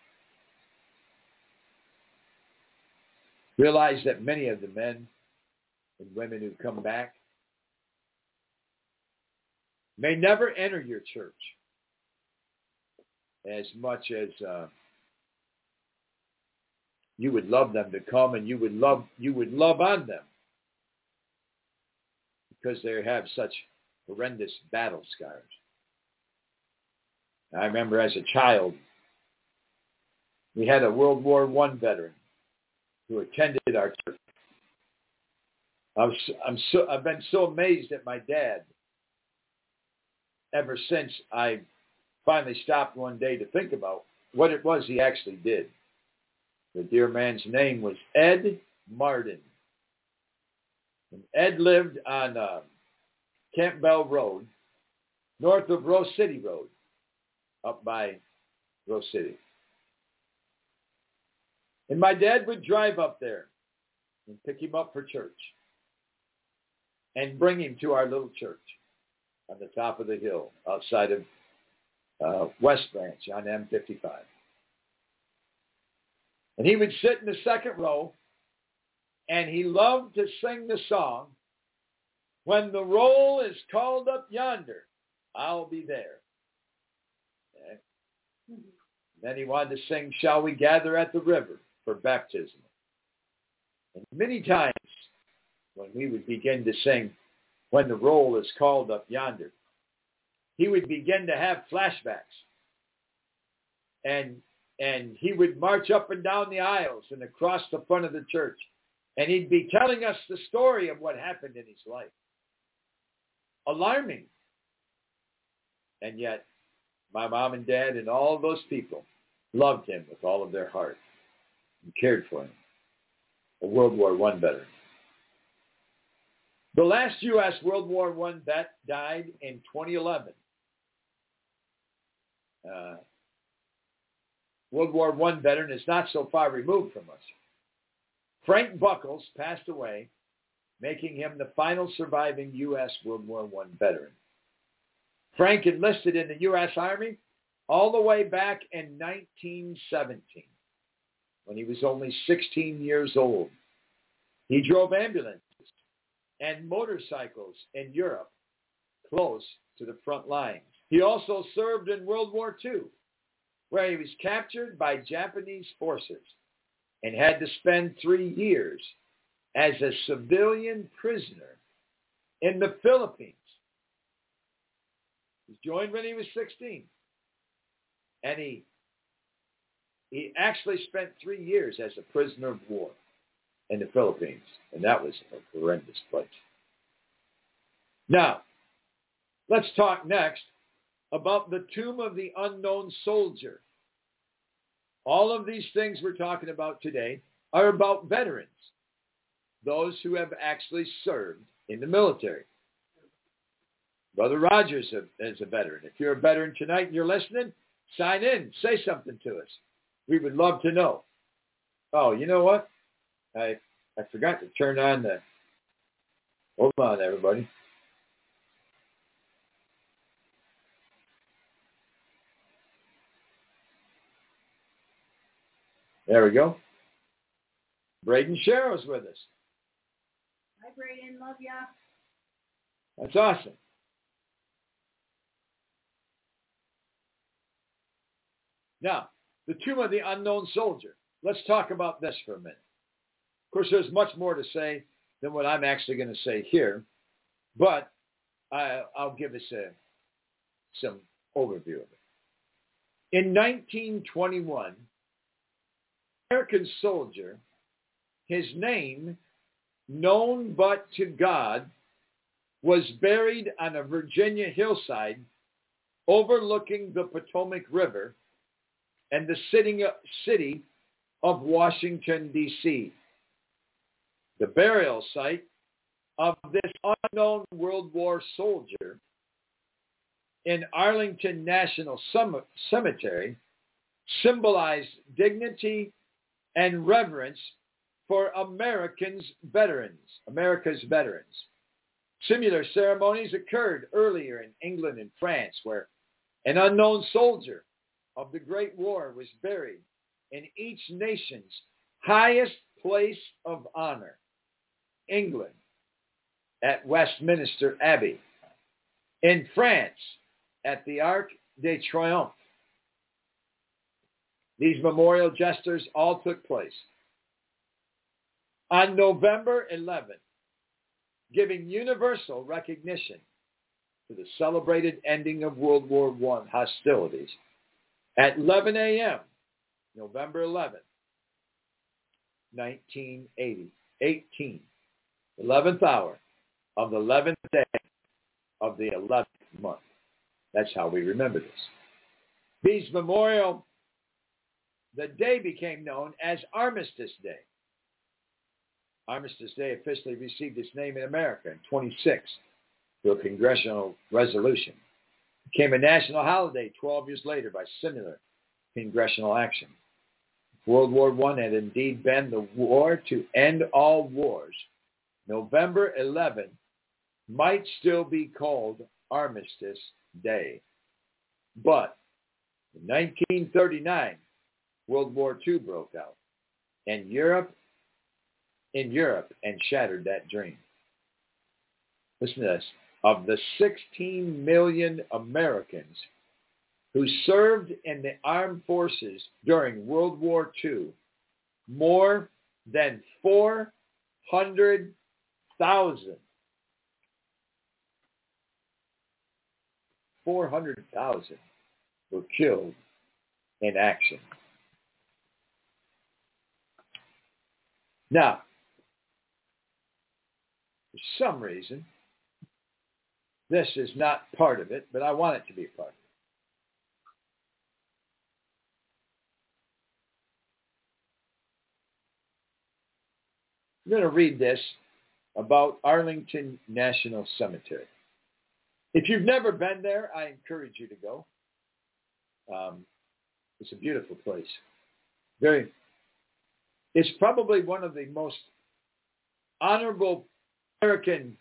realize that many of the men and women who come back may never enter your church as much as you would love them to come, and you would love on them because they have such horrendous battle scars. I remember as a child, we had a World War I veteran who attended our church. I've been so amazed at my dad ever since I finally stopped one day to think about what it was he actually did. The dear man's name was Ed Martin. And Ed lived on Campbell Road, north of Rose City Road, up by Rose City. And my dad would drive up there and pick him up for church and bring him to our little church on the top of the hill outside of West Branch on M55. And he would sit in the second row, and he loved to sing the song, "When the roll is called up yonder, I'll be there." Okay. Then he wanted to sing, "Shall we gather at the river for baptism?" And many times when we would begin to sing, "When the roll is called up yonder," he would begin to have flashbacks. And he would march up and down the aisles and across the front of the church. And he'd be telling us the story of what happened in his life. Alarming. And yet, my mom and dad and all those people loved him with all of their heart and cared for him. A World War I veteran. The last U.S. World War I vet died in 2011. World War I veteran is not so far removed from us. Frank Buckles passed away, making him the final surviving U.S. World War I veteran. Frank enlisted in the U.S. Army all the way back in 1917, when he was only 16 years old. He drove ambulances and motorcycles in Europe close to the front lines. He also served in World War II, where he was captured by Japanese forces and had to spend 3 years as a civilian prisoner in the Philippines. He joined when he was 16. And he actually spent 3 years as a prisoner of war in the Philippines. And that was a horrendous place. Now, let's talk next about the Tomb of the Unknown Soldier. All of these things we're talking about today are about veterans, those who have actually served in the military. Brother Rogers is a veteran. If you're a veteran tonight and you're listening, sign in. Say something to us. We would love to know. Oh, you know what? I forgot to turn on the... Hold on, everybody. There we go. Braden Sharrow's with us. Hi, Braden. Love ya. That's awesome. Now, the Tomb of the Unknown Soldier. Let's talk about this for a minute. Of course, there's much more to say than what I'm actually going to say here, but I'll give us some overview of it. In 1921, American soldier, his name, known but to God, was buried on a Virginia hillside overlooking the Potomac River and the city of Washington, D.C. The burial site of this unknown World War soldier in Arlington National Cemetery symbolized dignity and reverence for America's veterans. Similar ceremonies occurred earlier in England and France, where an unknown soldier of the Great War was buried in each nation's highest place of honor, England, at Westminster Abbey. In France, at the Arc de Triomphe. These memorial gestures all took place on November 11th, giving universal recognition to the celebrated ending of World War I hostilities at 11 a.m., November 11th, 1918, 11th hour of the 11th day of the 11th month. That's how we remember this. These memorial, the day became known as Armistice Day. Armistice Day officially received its name in America in 1926 through a congressional resolution. It became a national holiday 12 years later by similar congressional action. If World War I had indeed been the war to end all wars, November 11th might still be called Armistice Day. But in 1939, World War II broke out in Europe and shattered that dream. Listen to this. Of the 16 million Americans who served in the armed forces during World War II, more than 400,000 were killed in action. Now, for some reason, this is not part of it, but I want it to be a part of it. I'm going to read this about Arlington National Cemetery. If you've never been there, I encourage you to go. It's a beautiful place. It's probably one of the most honorable American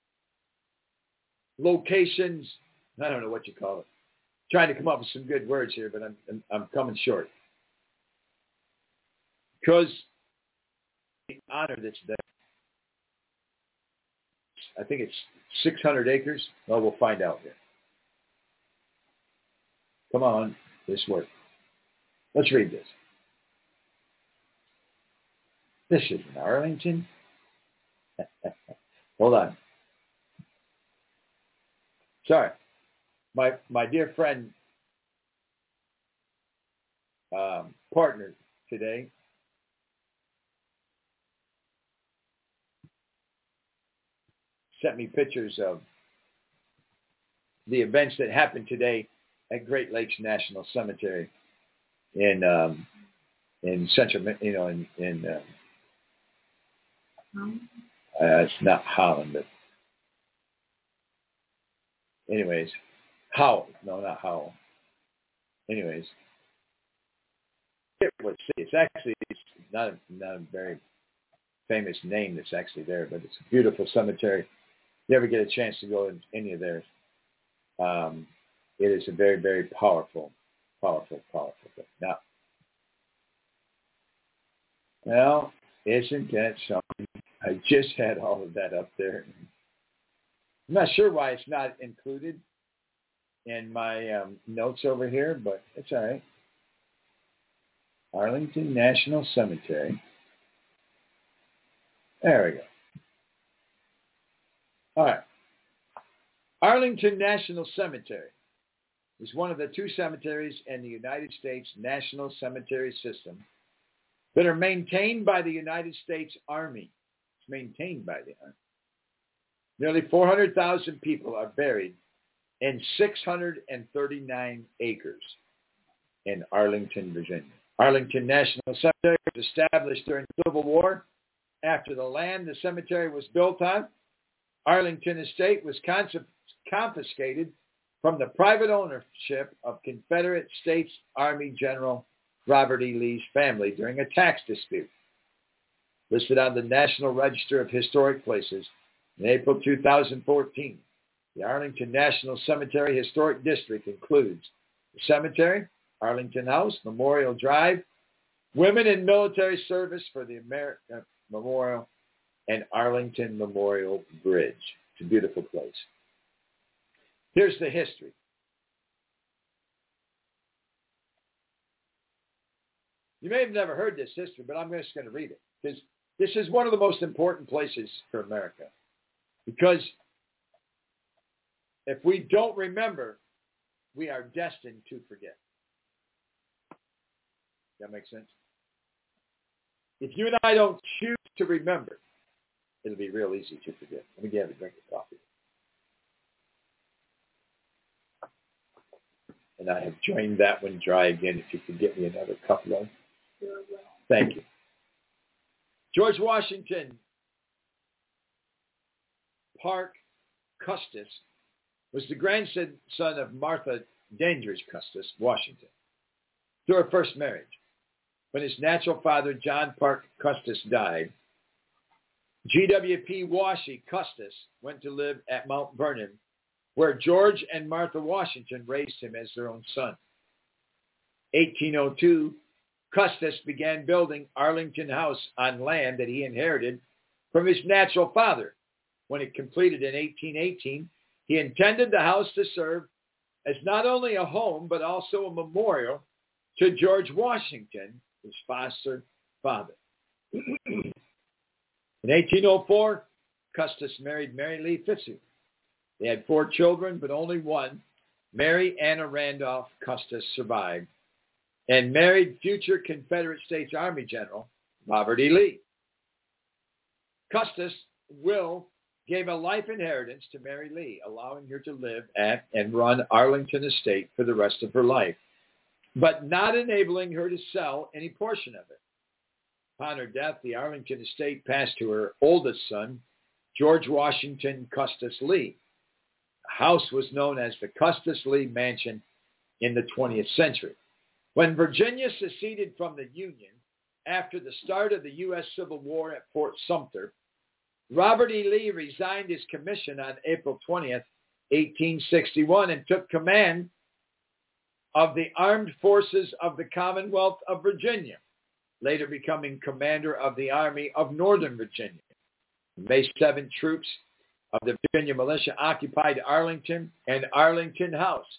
locations. I don't know what you call it. I'm trying to come up with some good words here, but I'm coming short. Because the honor that's there, I think it's 600 acres. Well, we'll find out here. Come on, this works. Let's read this. This is in Arlington. Hold on. Sorry. My dear friend, partner today, sent me pictures of the events that happened today at Great Lakes National Cemetery in central, it's not Holland, but anyways, Howell. No, not Howell. Anyways, it's not a very famous name that's actually there, but it's a beautiful cemetery. If you ever get a chance to go in any of theirs, it is a very, very powerful thing. Now, well, isn't that something? I just had all of that up there. I'm not sure why it's not included in my notes over here, but it's all right. Arlington National Cemetery. There we go. All right. Arlington National Cemetery is one of the 2 cemeteries in the United States National Cemetery System that are maintained by the United States Army. It's maintained by the Army. Nearly 400,000 people are buried in 639 acres in Arlington, Virginia. Arlington National Cemetery was established during the Civil War. After the land the cemetery was built on, Arlington Estate was confiscated from the private ownership of Confederate States Army General Robert E. Lee's family during a tax dispute. Listed on the National Register of Historic Places in April 2014, the Arlington National Cemetery Historic District includes the cemetery, Arlington House, Memorial Drive, Women in Military Service for the American Memorial, and Arlington Memorial Bridge. It's a beautiful place. Here's the history. You may have never heard this history, but I'm just going to read it because this is one of the most important places for America. Because if we don't remember, we are destined to forget. That makes sense? If you and I don't choose to remember, it'll be real easy to forget. Let me have a drink of coffee. And I have drained that one dry again. If you could get me another cup of. Thank you. George Washington Parke Custis was the grandson of Martha Dandridge Custis, Washington, through her first marriage. When his natural father, John Parke Custis, died, G.W.P. Washie Custis went to live at Mount Vernon, where George and Martha Washington raised him as their own son. 1802, Custis began building Arlington House on land that he inherited from his natural father. When it completed in 1818, he intended the house to serve as not only a home, but also a memorial to George Washington, his foster father. In 1804, Custis married Mary Lee Fitzhugh. They had 4 children, but only one, Mary Anna Randolph Custis, survived and married future Confederate States Army General Robert E. Lee. Custis' will gave a life inheritance to Mary Lee, allowing her to live at and run Arlington Estate for the rest of her life, but not enabling her to sell any portion of it. Upon her death, the Arlington Estate passed to her oldest son, George Washington Custis Lee. The house was known as the Custis Lee Mansion in the 20th century. When Virginia seceded from the Union after the start of the U.S. Civil War at Fort Sumter, Robert E. Lee resigned his commission on April 20th, 1861, and took command of the Armed Forces of the Commonwealth of Virginia, later becoming commander of the Army of Northern Virginia. May 7th, troops of the Virginia militia occupied Arlington and Arlington House,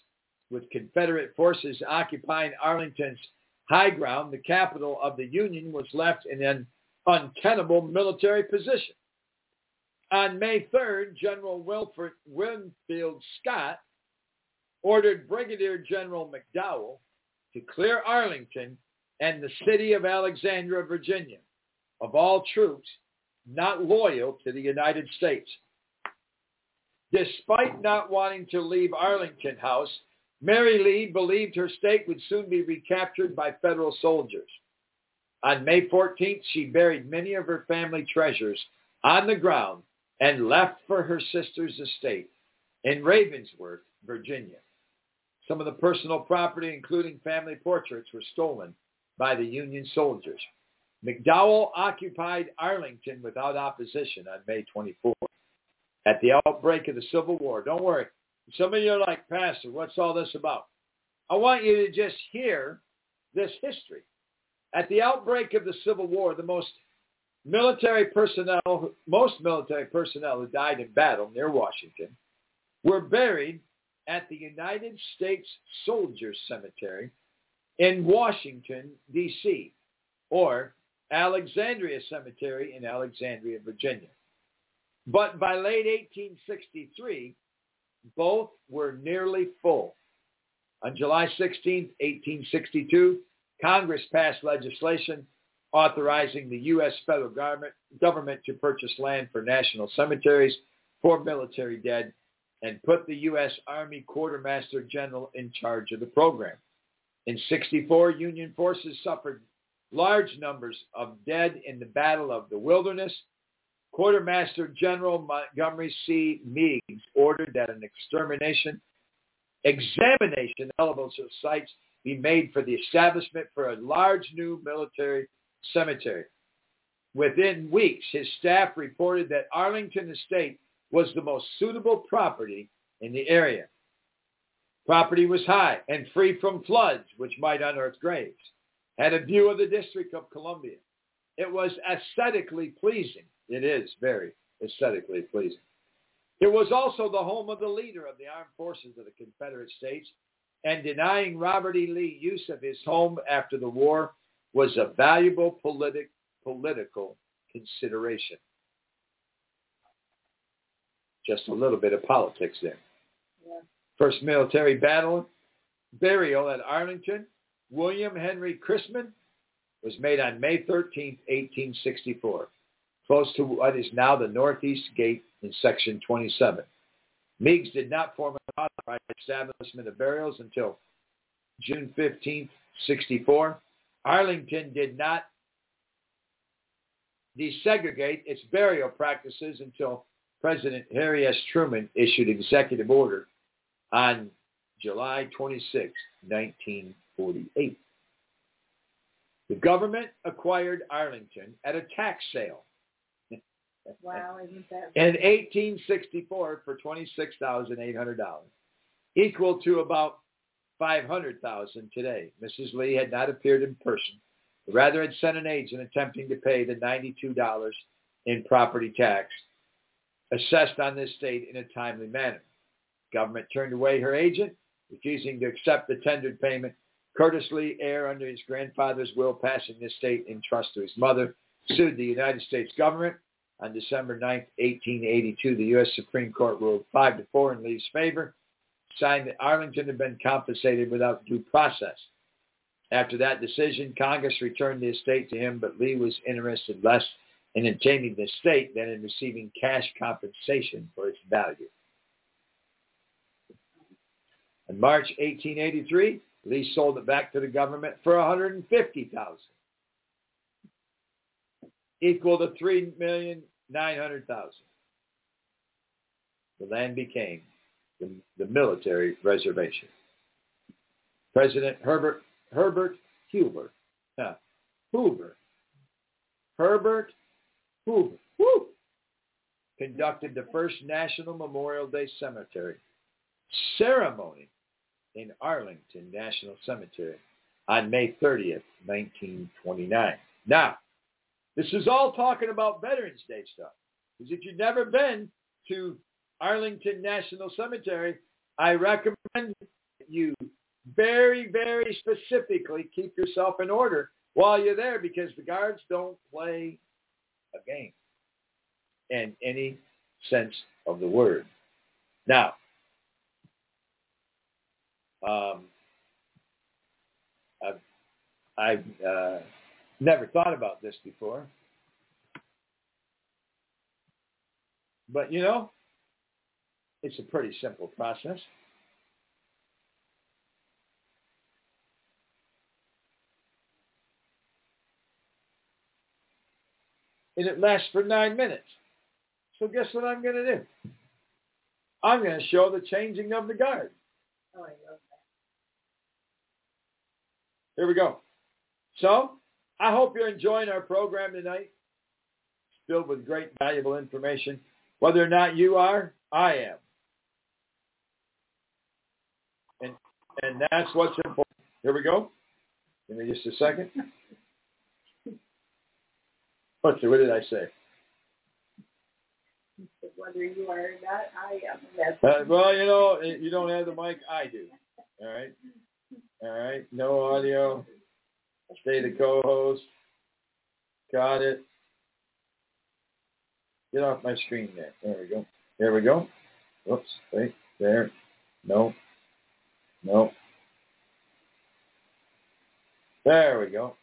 with Confederate forces occupying Arlington's high ground, the capital of the Union was left in an untenable military position. On May 3rd, General Winfield Scott ordered Brigadier General McDowell to clear Arlington and the city of Alexandria, Virginia, of all troops not loyal to the United States. Despite not wanting to leave Arlington House, Mary Lee believed her state would soon be recaptured by federal soldiers. On May 14th, she buried many of her family treasures on the ground and left for her sister's estate in Ravensworth, Virginia. Some of the personal property, including family portraits, were stolen by the Union soldiers. McDowell occupied Arlington without opposition on May 24th. At the outbreak of the Civil War, don't worry, some of you are like, Pastor, what's all this about? I want you to just hear this history. At the outbreak of the Civil War, most military personnel who died in battle near Washington were buried at the United States Soldiers Cemetery in Washington, D.C., or Alexandria Cemetery in Alexandria, Virginia. But by late 1863, both were nearly full. On July 16, 1862, Congress passed legislation authorizing the U.S. federal government to purchase land for national cemeteries for military dead and put the U.S. Army Quartermaster General in charge of the program. In 1964, Union forces suffered large numbers of dead in the Battle of the Wilderness. Quartermaster General Montgomery C. Meigs ordered that an examination of those sites be made for the establishment for a large new military cemetery. Within weeks, his staff reported that Arlington Estate was the most suitable property in the area. Property was high and free from floods, which might unearth graves. Had a view of the District of Columbia. It was aesthetically pleasing. It is very aesthetically pleasing. It was also the home of the leader of the armed forces of the Confederate States, and denying Robert E. Lee use of his home after the war was a valuable political consideration. Just a little bit of politics there. Yeah. First military burial at Arlington, William Henry Chrisman, was made on May 13, 1864, close to what is now the Northeast Gate in Section 27. Meigs did not formally authorize the establishment of burials until June 15, 1964. Arlington did not desegregate its burial practices until President Harry S. Truman issued executive order on July 26, 1948. The government acquired Arlington at a tax sale. Wow, isn't that? In 1864 for $26,800, equal to about $500,000 today. Mrs. Lee had not appeared in person, but rather had sent an agent attempting to pay the $92 in property tax assessed on this estate in a timely manner. Government turned away her agent, refusing to accept the tendered payment. Curtis Lee, heir under his grandfather's will, passing the estate in trust to his mother, sued the United States government. On December 9, 1882, the U.S. Supreme Court ruled 5-4 in Lee's favor, signed that Arlington had been compensated without due process. After that decision, Congress returned the estate to him, but Lee was interested less in obtaining the estate than in receiving cash compensation for its value. In March 1883, Lee sold it back to the government for $150,000, equal to $3,900,000. The land became the military reservation. President Herbert Hoover conducted the first National Memorial Day Cemetery ceremony in Arlington National Cemetery on May 30th, 1929. Now, this is all talking about Veterans Day stuff. Because if you've never been to Arlington National Cemetery, I recommend you very, very specifically keep yourself in order while you're there, because the guards don't play a game in any sense of the word. Now, I've never thought about this before, but it's a pretty simple process. And it lasts for 9 minutes. So guess what I'm going to do? I'm going to show the changing of the guard. Oh, I love that. Here we go. So, I hope you're enjoying our program tonight. It's filled with great, valuable information. Whether or not you are, I am. And that's what's important. Here we go. Give me just a second. What did I say? Whether you are or not, I am. Well, you don't have the mic. I do. All right. No audio. Stay the co-host. Got it. Get off my screen there. There we go. Whoops. Wait. There. No. There we go.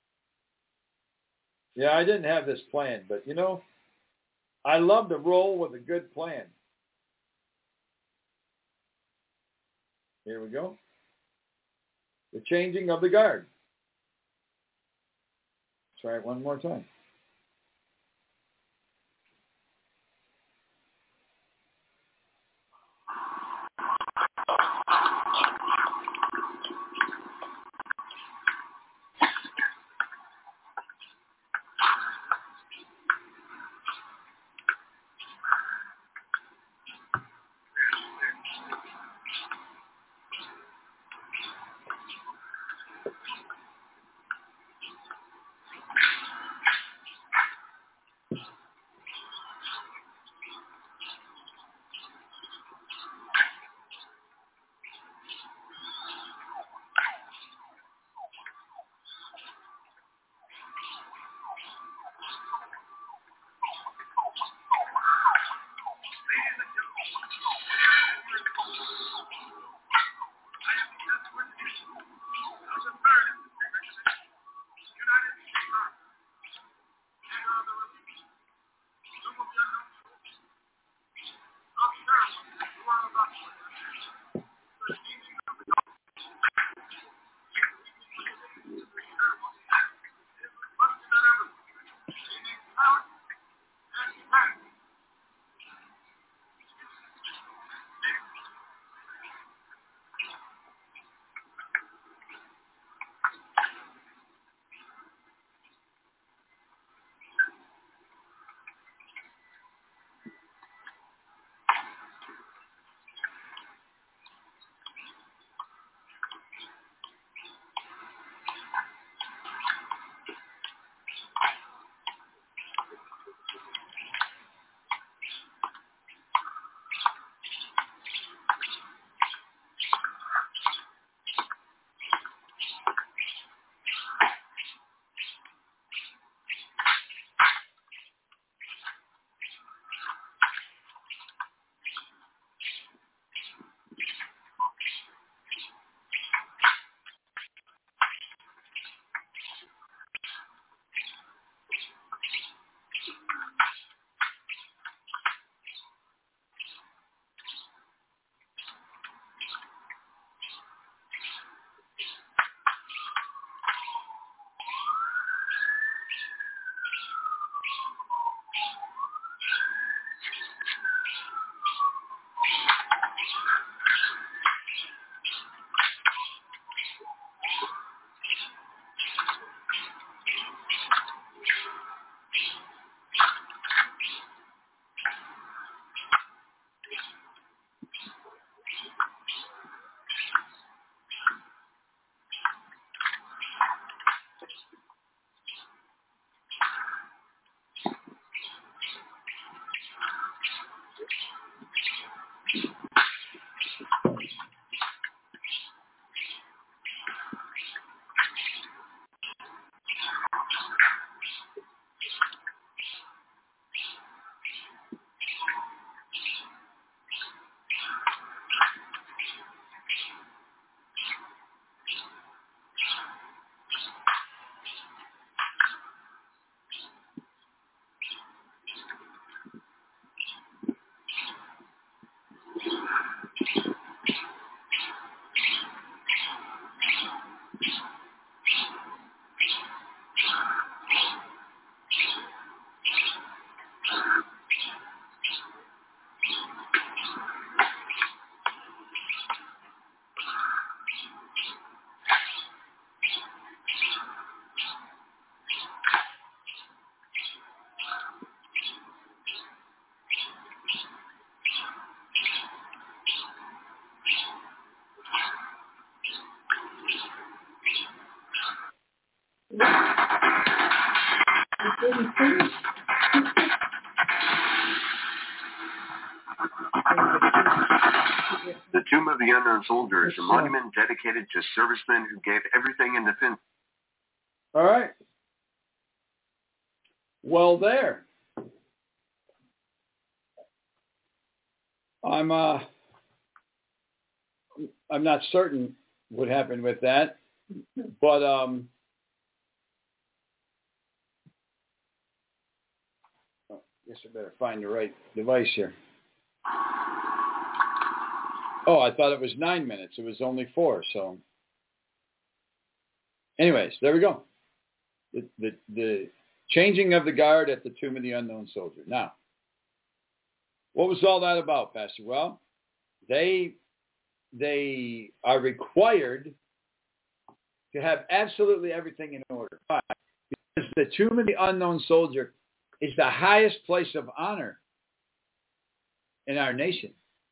Yeah, I didn't have this planned, but I love to roll with a good plan. Here we go. The changing of the guard. Try it one more time. The Tomb of the Unknown Soldier is a monument dedicated to servicemen who gave everything in defense. All right. Well, there. I'm not certain what happened with that, but I guess I better find the right device here. Oh, I thought it was 9 minutes. It was only 4. So, anyways, there we go. The changing of the guard at the Tomb of the Unknown Soldier. Now, what was all that about, Pastor? Well, they are required to have absolutely everything in order. Why? Because the Tomb of the Unknown Soldier is the highest place of honor in our nation.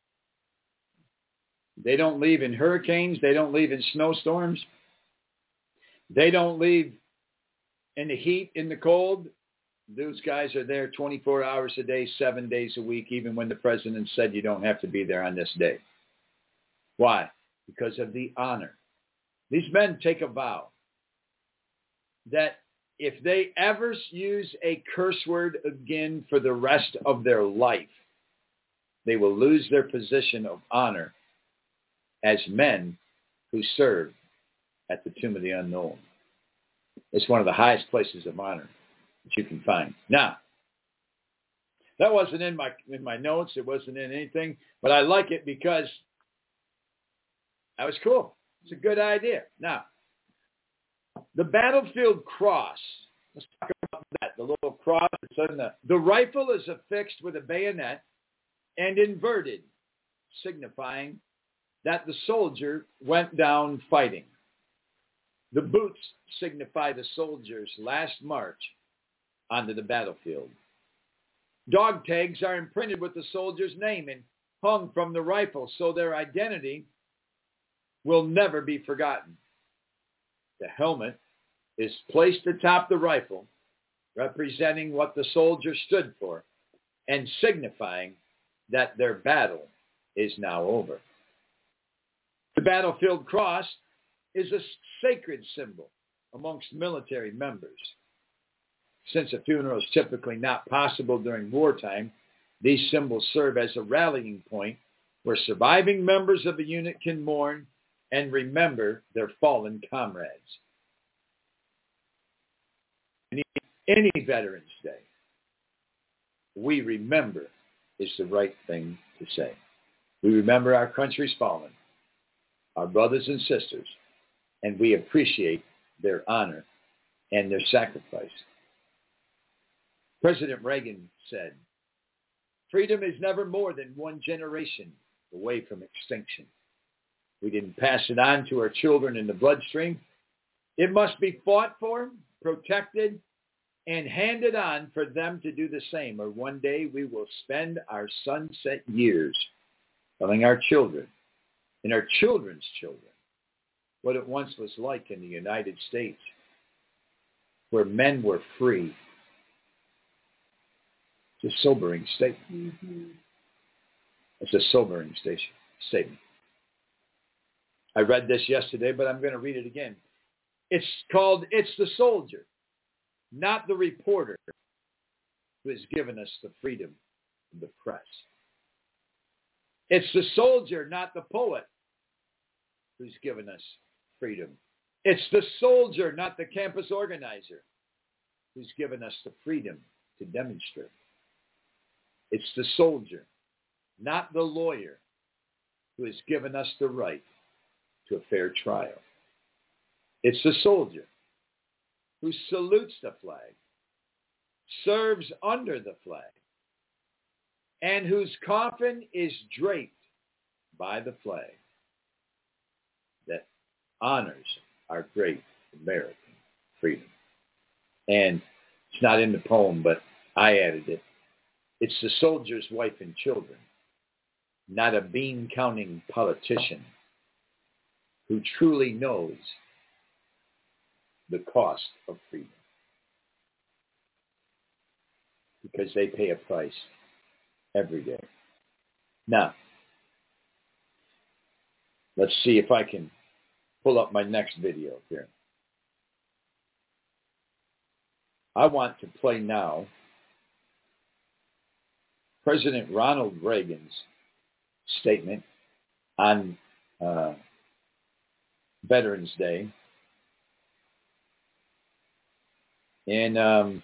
They don't leave in hurricanes. They don't leave in snowstorms. They don't leave in the heat, in the cold. Those guys are there 24 hours a day, 7 days a week, even when the president said you don't have to be there on this day. Why? Because of the honor. These men take a vow that if they ever use a curse word again for the rest of their life, they will lose their position of honor as men who serve at the Tomb of the Unknown. It's one of the highest places of honor that you can find. Now, that wasn't in my notes. It wasn't in anything, but I like it because that was cool. It's a good idea. Now, the battlefield cross. Let's talk about that. The little cross. The rifle is affixed with a bayonet and inverted, signifying that the soldier went down fighting. The boots signify the soldier's last march onto the battlefield. Dog tags are imprinted with the soldier's name and hung from the rifle, so their identity will never be forgotten. The helmet is placed atop the rifle, representing what the soldier stood for and signifying that their battle is now over. The battlefield cross is a sacred symbol amongst military members. Since a funeral is typically not possible during wartime, these symbols serve as a rallying point where surviving members of a unit can mourn and remember their fallen comrades. Any Veterans Day, we remember is the right thing to say. We remember our country's fallen, our brothers and sisters, and we appreciate their honor and their sacrifice. President Reagan said, "Freedom is never more than one generation away from extinction. We didn't pass it on to our children in the bloodstream. It must be fought for, protected, and handed on for them to do the same, or one day we will spend our sunset years telling our children and our children's children what it once was like in the United States, where men were free." It's a sobering statement. Mm-hmm. It's a sobering statement. I read this yesterday, but I'm going to read it again. It's called, "It's the soldier, not the reporter, who has given us the freedom of the press. It's the soldier, not the poet, who's given us freedom. It's the soldier, not the campus organizer, who's given us the freedom to demonstrate. It's the soldier, not the lawyer, who has given us the right to a fair trial. It's the soldier who salutes the flag, serves under the flag, and whose coffin is draped by the flag, that honors our great American freedom." And it's not in the poem, but I added it. It's the soldier's wife and children, not a bean-counting politician, who truly knows the cost of freedom. Because they pay a price every day. Now, let's see if I can pull up my next video here. I want to play now President Ronald Reagan's statement on Veterans Day. And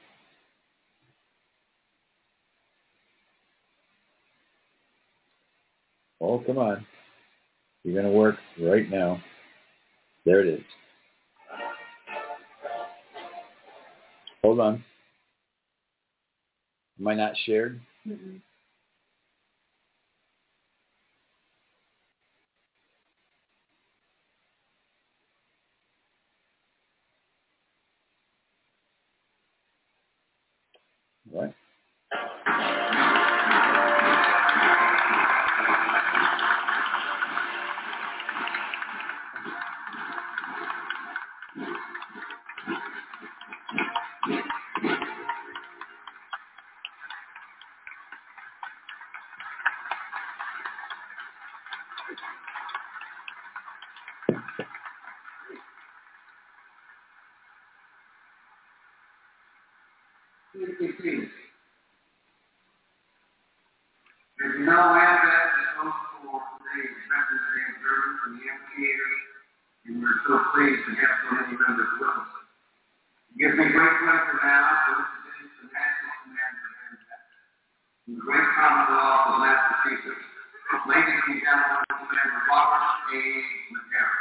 oh, come on. You're going to work right now. There it is. Hold on. Am I not shared? Mm-mm. Right. There's no address that comes for today's Veterans Day observance in the MPA, and we're so pleased to have so many members with us. It gives me great pleasure now to introduce the National Commander of Veterans in the great Commonwealth of Massachusetts. Ladies and gentlemen, Commander Robert A. McGarry.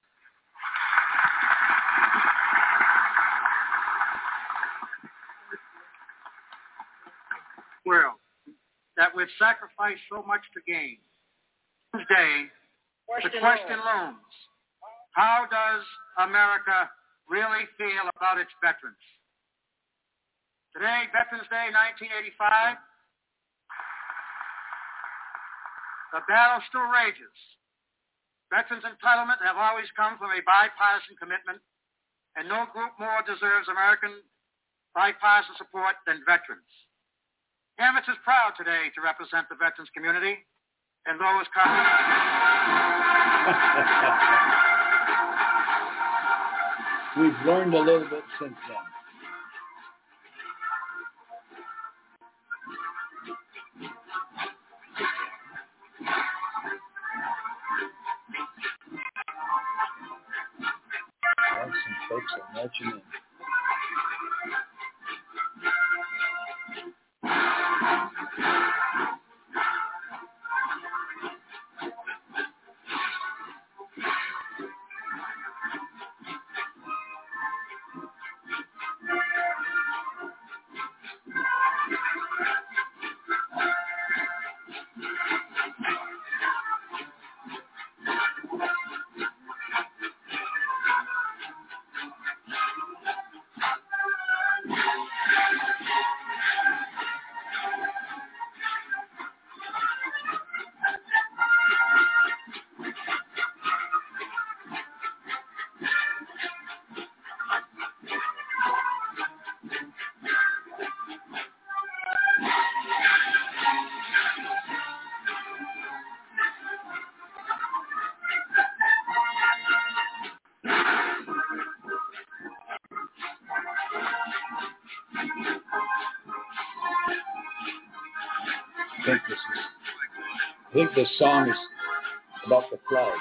World that we've sacrificed so much to gain. Today, the question looms, how does America really feel about its veterans? Today, Veterans Day 1985, the battle still rages. Veterans' entitlement have always come from a bipartisan commitment, and no group more deserves American bipartisan support than veterans. Canvas is proud today to represent the veterans community and those We've learned a little bit since then. Some folks are marching in. I think this song is about the flag.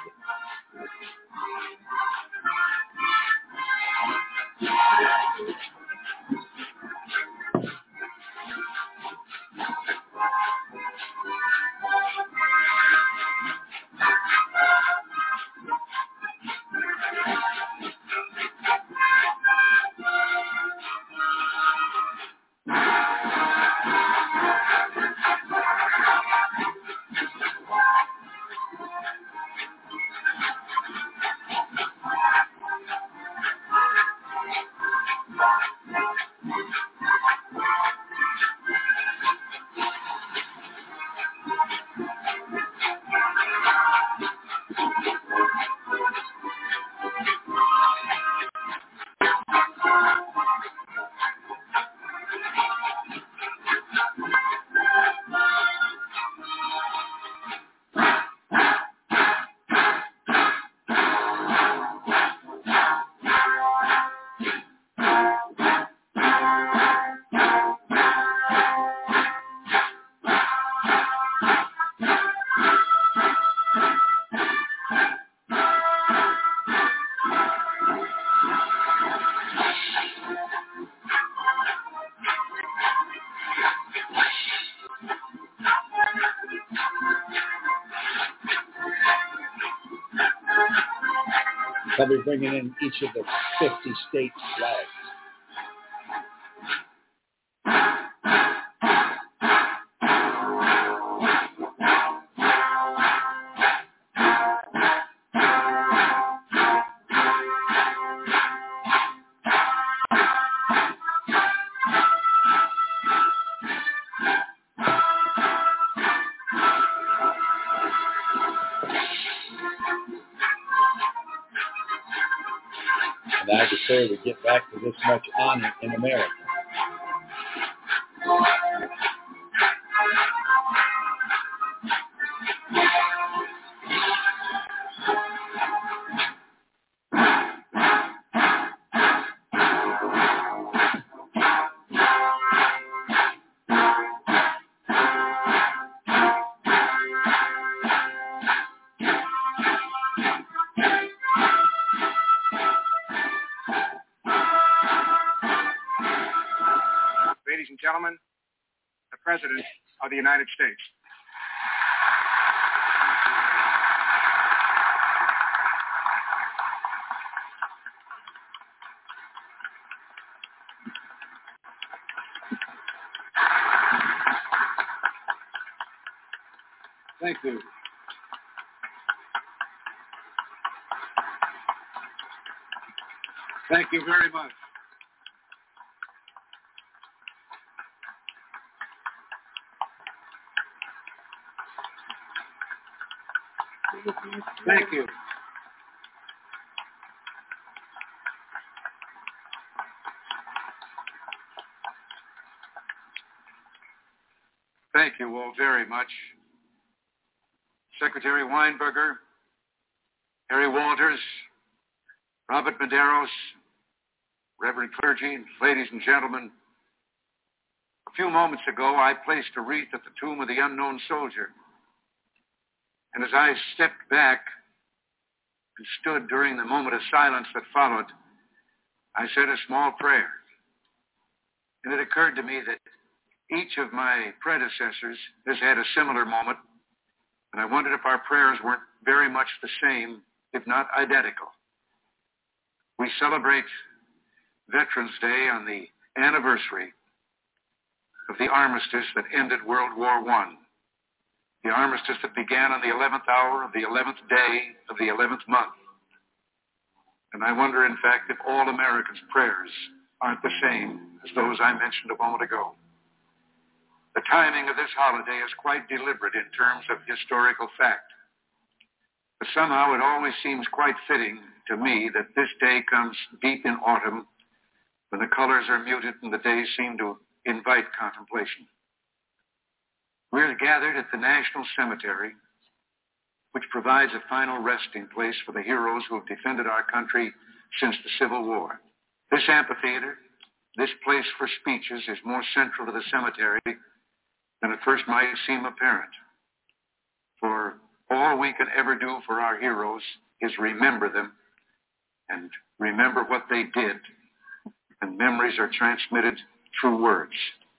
I'll be bringing in each of the 50 state flags. And I declare we get back to this much honor in America. Gentlemen, the President of the United States. Thank you. Thank you very much. Thank you. Thank you all very much. Secretary Weinberger, Harry Walters, Robert Medeiros, Reverend clergy, ladies and gentlemen. A few moments ago, I placed a wreath at the tomb of the unknown soldier. And as I stepped back and stood during the moment of silence that followed, I said a small prayer. And it occurred to me that each of my predecessors has had a similar moment, and I wondered if our prayers weren't very much the same, if not identical. We celebrate Veterans Day on the anniversary of the armistice that ended World War I. The armistice that began on the 11th hour of the 11th day of the 11th month. And I wonder, in fact, if all Americans' prayers aren't the same as those I mentioned a moment ago. The timing of this holiday is quite deliberate in terms of historical fact. But somehow it always seems quite fitting to me that this day comes deep in autumn when the colors are muted and the days seem to invite contemplation. We're gathered at the National Cemetery, which provides a final resting place for the heroes who have defended our country since the Civil War. This amphitheater, this place for speeches, is more central to the cemetery than at first might seem apparent. For all we can ever do for our heroes is remember them and remember what they did, and memories are transmitted through words.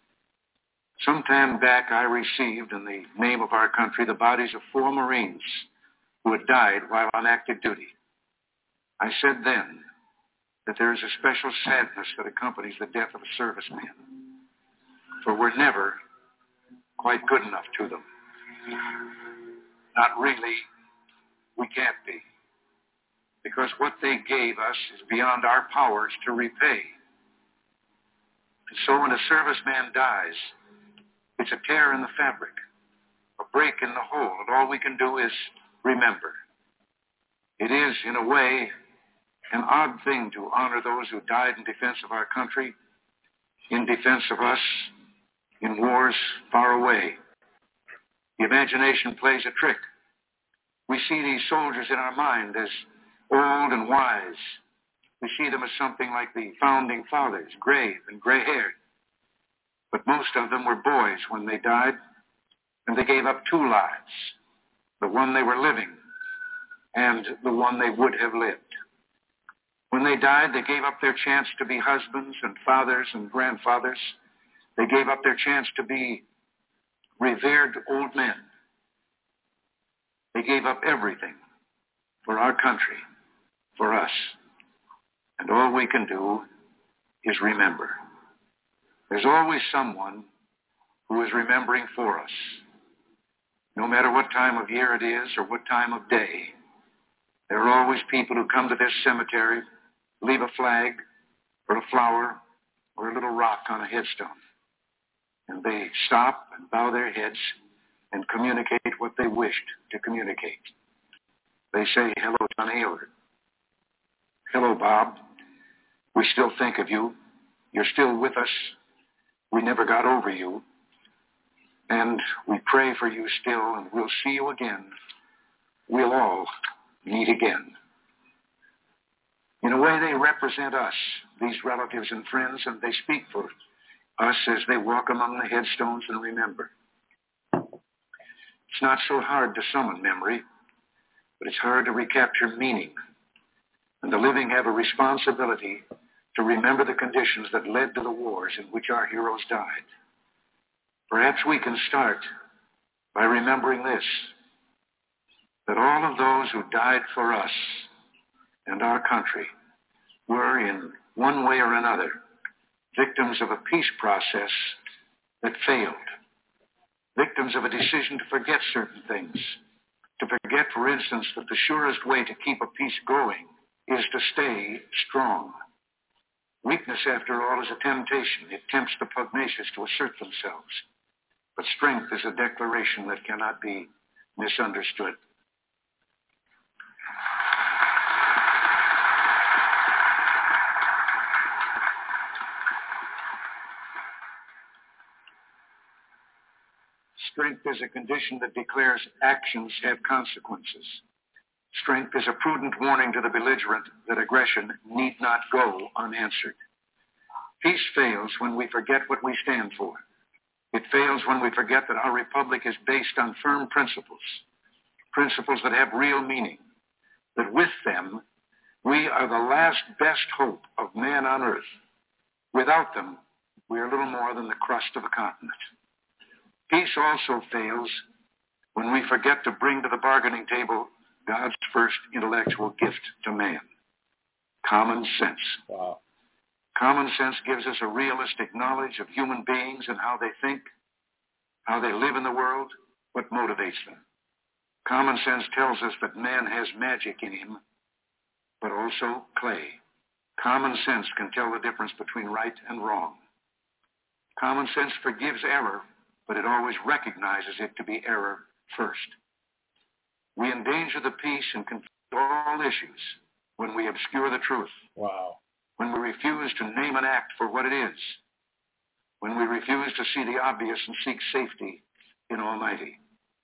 Some time back, I received, in the name of our country, the bodies of 4 Marines who had died while on active duty. I said then that there is a special sadness that accompanies the death of a serviceman, for we're never quite good enough to them. Not really, we can't be, because what they gave us is beyond our powers to repay. And so when a serviceman dies, it's a tear in the fabric, a break in the whole, and all we can do is remember. It is, in a way, an odd thing to honor those who died in defense of our country, in defense of us, in wars far away. The imagination plays a trick. We see these soldiers in our mind as old and wise. We see them as something like the founding fathers, grave and gray-haired. But most of them were boys when they died, and they gave up 2 lives, the one they were living and the one they would have lived. When they died, they gave up their chance to be husbands and fathers and grandfathers. They gave up their chance to be revered old men. They gave up everything for our country. for us. And all we can do is remember. There's always someone who is remembering for us. No matter what time of year it is or what time of day, there are always people who come to this cemetery, leave a flag or a flower or a little rock on a headstone. And they stop and bow their heads and communicate what they wished to communicate. They say, hello, Johnny, or hello, Bob. We still think of you. You're still with us. We never got over you. And we pray for you still, and we'll see you again. We'll all meet again. In a way, they represent us, these relatives and friends, and they speak for us as they walk among the headstones and remember. It's not so hard to summon memory, but it's hard to recapture meaning. And the living have a responsibility to remember the conditions that led to the wars in which our heroes died. Perhaps we can start by remembering this, that all of those who died for us and our country were, in one way or another, victims of a peace process that failed, victims of a decision to forget certain things, to forget, for instance, that the surest way to keep a peace going is to stay strong. Weakness, after all, is a temptation. It tempts the pugnacious to assert themselves. But strength is a declaration that cannot be misunderstood. Strength is a condition that declares actions have consequences. Strength is a prudent warning to the belligerent that aggression need not go unanswered. Peace fails when we forget what we stand for. It fails when we forget that our republic is based on firm principles, principles that have real meaning, that with them we are the last best hope of man on earth. Without them, we are little more than the crust of a continent. Peace also fails when we forget to bring to the bargaining table God's first intellectual gift to man, common sense. Wow. Common sense gives us a realistic knowledge of human beings and how they think, how they live in the world, what motivates them. Common sense tells us that man has magic in him, but also clay. Common sense can tell the difference between right and wrong. Common sense forgives error, but it always recognizes it to be error first. We endanger the peace and confuse all issues when we obscure the truth. Wow. When we refuse to name an act for what it is. When we refuse to see the obvious and seek safety in Almighty.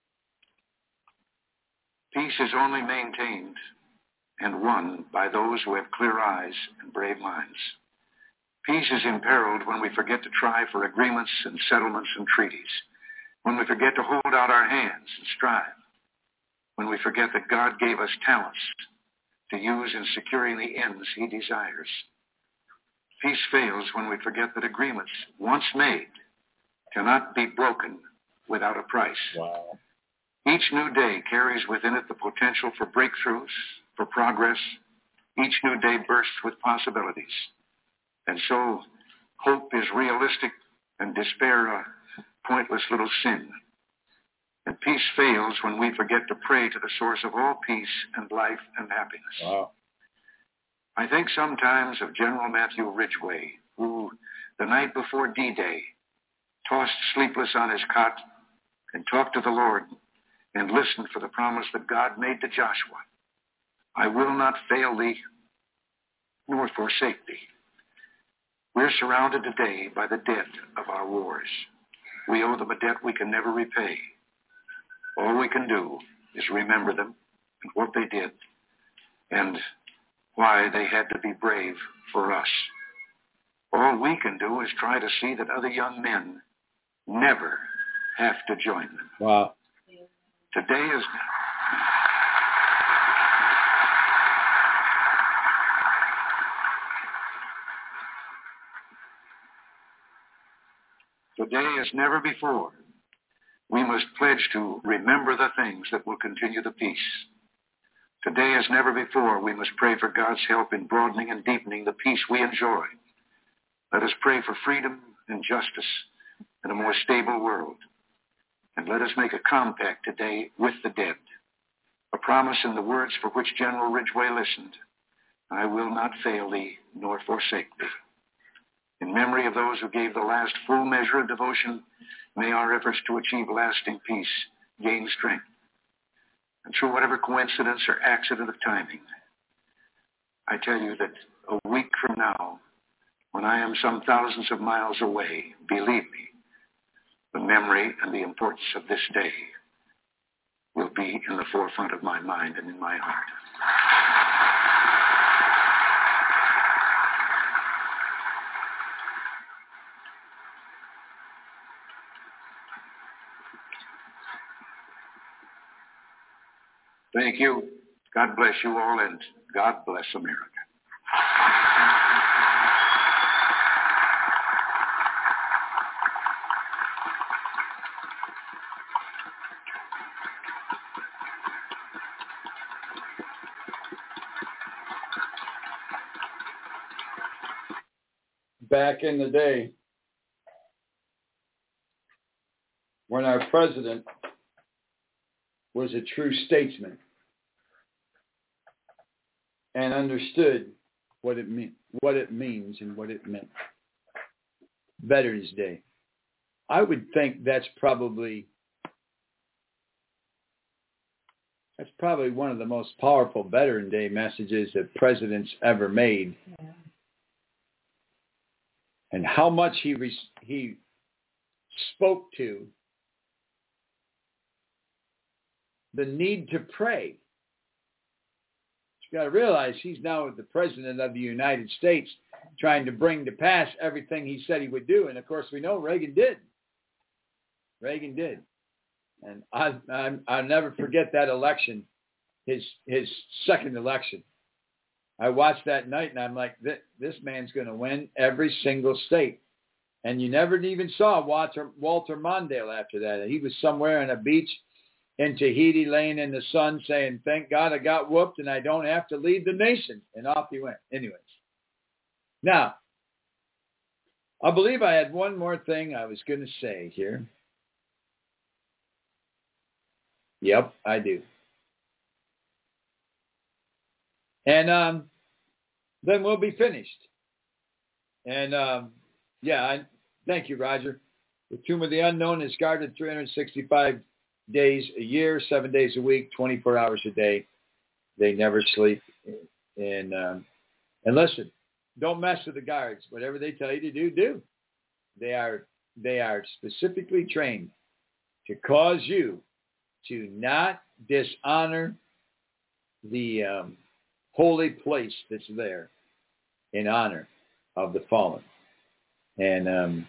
Peace is only maintained and won by those who have clear eyes and brave minds. Peace is imperiled when we forget to try for agreements and settlements and treaties. When we forget to hold out our hands and strive. When we forget that God gave us talents to use in securing the ends he desires. Peace fails when we forget that agreements, once made, cannot be broken without a price. Wow. Each new day carries within it the potential for breakthroughs, for progress. Each new day bursts with possibilities. And so hope is realistic and despair a pointless little sin. And peace fails when we forget to pray to the source of all peace and life and happiness. Wow. I think sometimes of General Matthew Ridgway, who, the night before D-Day, tossed sleepless on his cot and talked to the Lord and listened for the promise that God made to Joshua. I will not fail thee, nor forsake thee. We're surrounded today by the dead of our wars. We owe them a debt we can never repay. All we can do is remember them and what they did and why they had to be brave for us. All we can do is try to see that other young men never have to join them. Wow. Today as never before, we must pledge to remember the things that will continue the peace. Today, as never before, we must pray for God's help in broadening and deepening the peace we enjoy. Let us pray for freedom and justice and a more stable world. And let us make a compact today with the dead, a promise in the words for which General Ridgway listened: I will not fail thee nor forsake thee. In memory of those who gave the last full measure of devotion, may our efforts to achieve lasting peace gain strength. And through whatever coincidence or accident of timing, I tell you that a week from now, when I am some thousands of miles away, believe me, the memory and the importance of this day will be in the forefront of my mind and in my heart. Thank you. God bless you all, and God bless America. Back in the day, when our president was a true statesman and understood what it means and what it meant. Veterans Day. I would think that's probably one of the most powerful Veterans Day messages that presidents ever made. Yeah. And how much he spoke to the need to pray. You got to realize he's now the president of the United States, trying to bring to pass everything he said he would do. And of course, we know Reagan did. And I'll never forget that election, his second election. I watched that night and I'm like, this man's going to win every single state. And you never even saw Walter Mondale after that. He was somewhere on a beach in Tahiti, laying in the sun, saying, thank God I got whooped and I don't have to lead the nation. And off he went. Anyways. Now, I believe I had one more thing I was going to say here. Yep, I do. And then we'll be finished. And thank you, Roger. The Tomb of the Unknown is guarded 365 days a year, 7 days a week, 24 hours a day. They never sleep. And listen, don't mess with the guards. Whatever they tell you to do, do. They are specifically trained to cause you to not dishonor the holy place that's there in honor of the fallen. And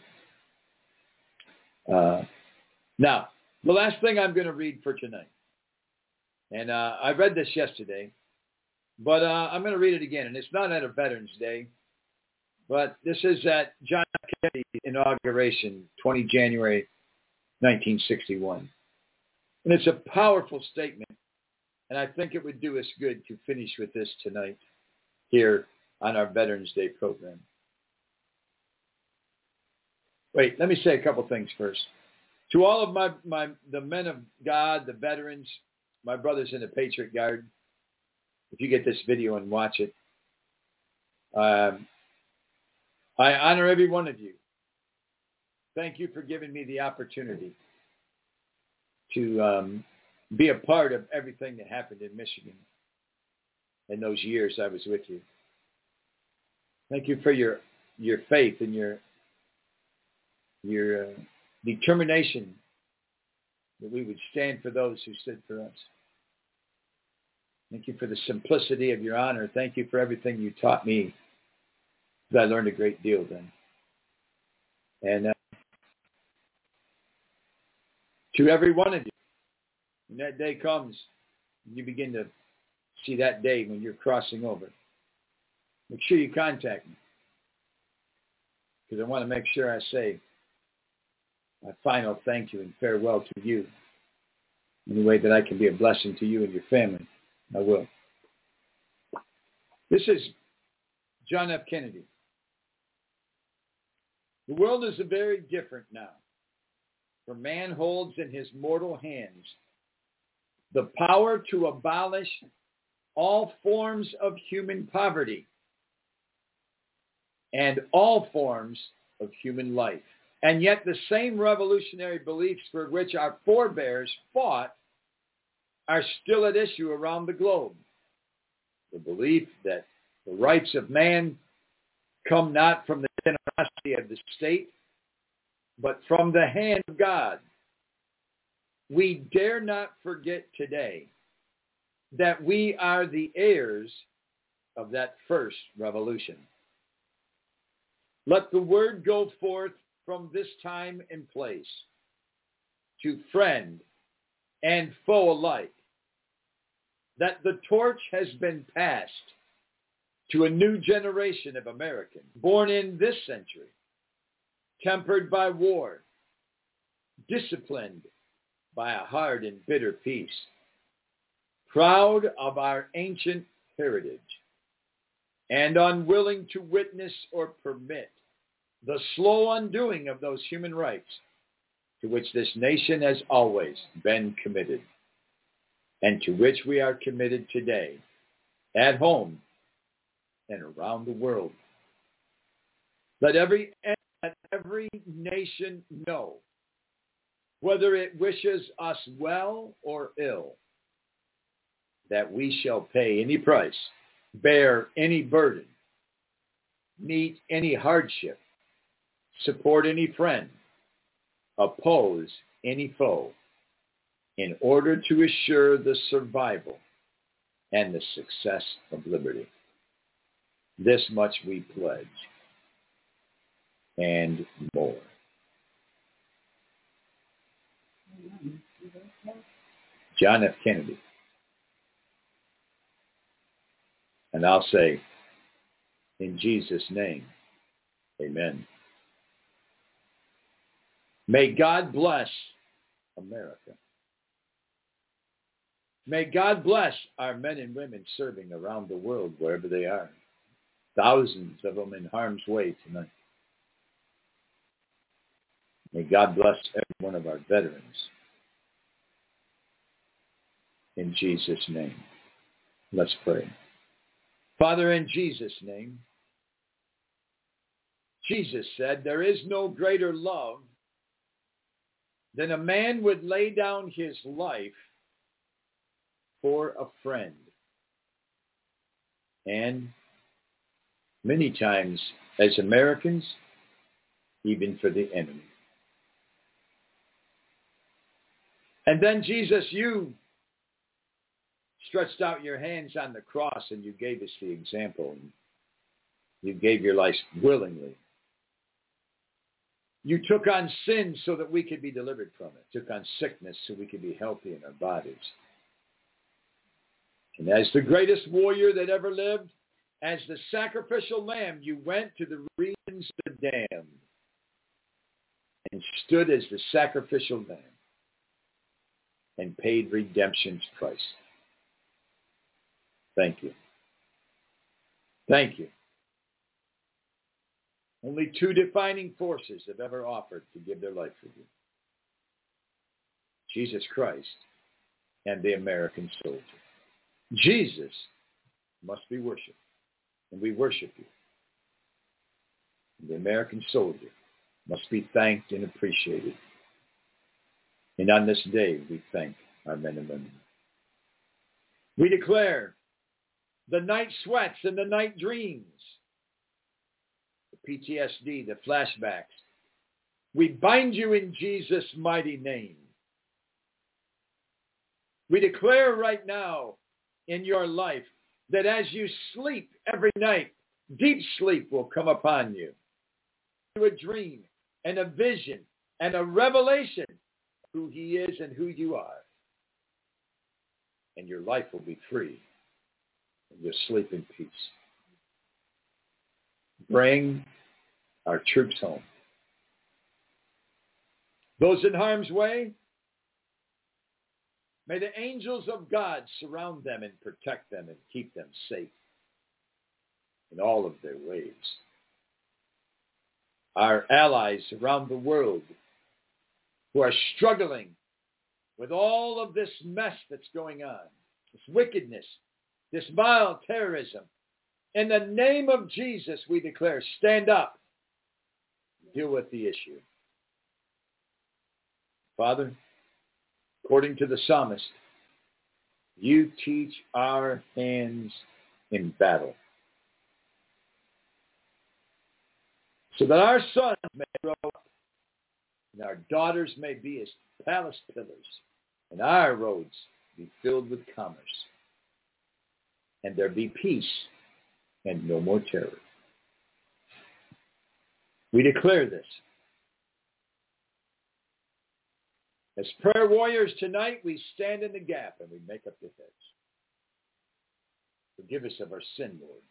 now, the last thing I'm going to read for tonight, and I read this yesterday, but I'm going to read it again, and it's not at a Veterans Day, but this is at John Kennedy's inauguration, 20 January 1961. And it's a powerful statement, and I think it would do us good to finish with this tonight here on our Veterans Day program. Wait, let me say a couple things first. To all of the men of God, the veterans, my brothers in the Patriot Guard, if you get this video and watch it, I honor every one of you. Thank you for giving me the opportunity to be a part of everything that happened in Michigan in those years I was with you. Thank you for your faith and your determination that we would stand for those who stood for us. Thank you for the simplicity of your honor. Thank you for everything you taught me, because I learned a great deal then. And to every one of you, when that day comes, you begin to see that day when you're crossing over, make sure you contact me, because I want to make sure I say my final thank you and farewell to you in a way that I can be a blessing to you and your family. I will. This is John F. Kennedy. The world is very different now, for man holds in his mortal hands the power to abolish all forms of human poverty and all forms of human life. And yet the same revolutionary beliefs for which our forebears fought are still at issue around the globe. The belief that the rights of man come not from the generosity of the state, but from the hand of God. We dare not forget today that we are the heirs of that first revolution. Let the word go forth from this time and place to friend and foe alike, that the torch has been passed to a new generation of Americans born in this century, tempered by war, disciplined by a hard and bitter peace, proud of our ancient heritage, and unwilling to witness or permit the slow undoing of those human rights to which this nation has always been committed, and to which we are committed today, at home and around the world. Let every nation know, whether it wishes us well or ill, that we shall pay any price, bear any burden, meet any hardship, support any friend, oppose any foe, in order to assure the survival and the success of liberty. This much we pledge, and more. John F. Kennedy. And I'll say, in Jesus' name, amen. May God bless America. May God bless our men and women serving around the world, wherever they are. Thousands of them in harm's way tonight. May God bless every one of our veterans. In Jesus' name. Let's pray. Father, in Jesus' name, Jesus said, there is no greater love than a man would lay down his life for a friend. And many times, as Americans, even for the enemy. And then, Jesus, you stretched out your hands on the cross and you gave us the example. And you gave your life willingly. You took on sin so that we could be delivered from it. Took on sickness so we could be healthy in our bodies. And as the greatest warrior that ever lived, as the sacrificial lamb, you went to the regions of the damned and stood as the sacrificial lamb and paid redemption's price. Thank you. Thank you. Only two defining forces have ever offered to give their life for you. Jesus Christ and the American soldier. Jesus must be worshipped, and we worship you. And the American soldier must be thanked and appreciated. And on this day, we thank our men and women. We declare the night sweats and the night dreams, the PTSD, the flashbacks. We bind you in Jesus' mighty name. We declare right now in your life that as you sleep every night, deep sleep will come upon you. A dream and a vision and a revelation of who he is and who you are. And your life will be free. And you'll sleep in peace. Bring our troops home. Those in harm's way, may the angels of God surround them and protect them and keep them safe. in all of their ways. Our allies around the world who are struggling with all of this mess that's going on, this wickedness, this vile terrorism. In the name of Jesus, we declare, stand up, deal with the issue. Father, according to the psalmist, you teach our hands in battle, so that our sons may grow up, and our daughters may be as palace pillars, and our roads be filled with commerce, and there be peace and no more terror. We declare this. As prayer warriors tonight, we stand in the gap and we make up the hedge. Forgive us of our sin, Lord.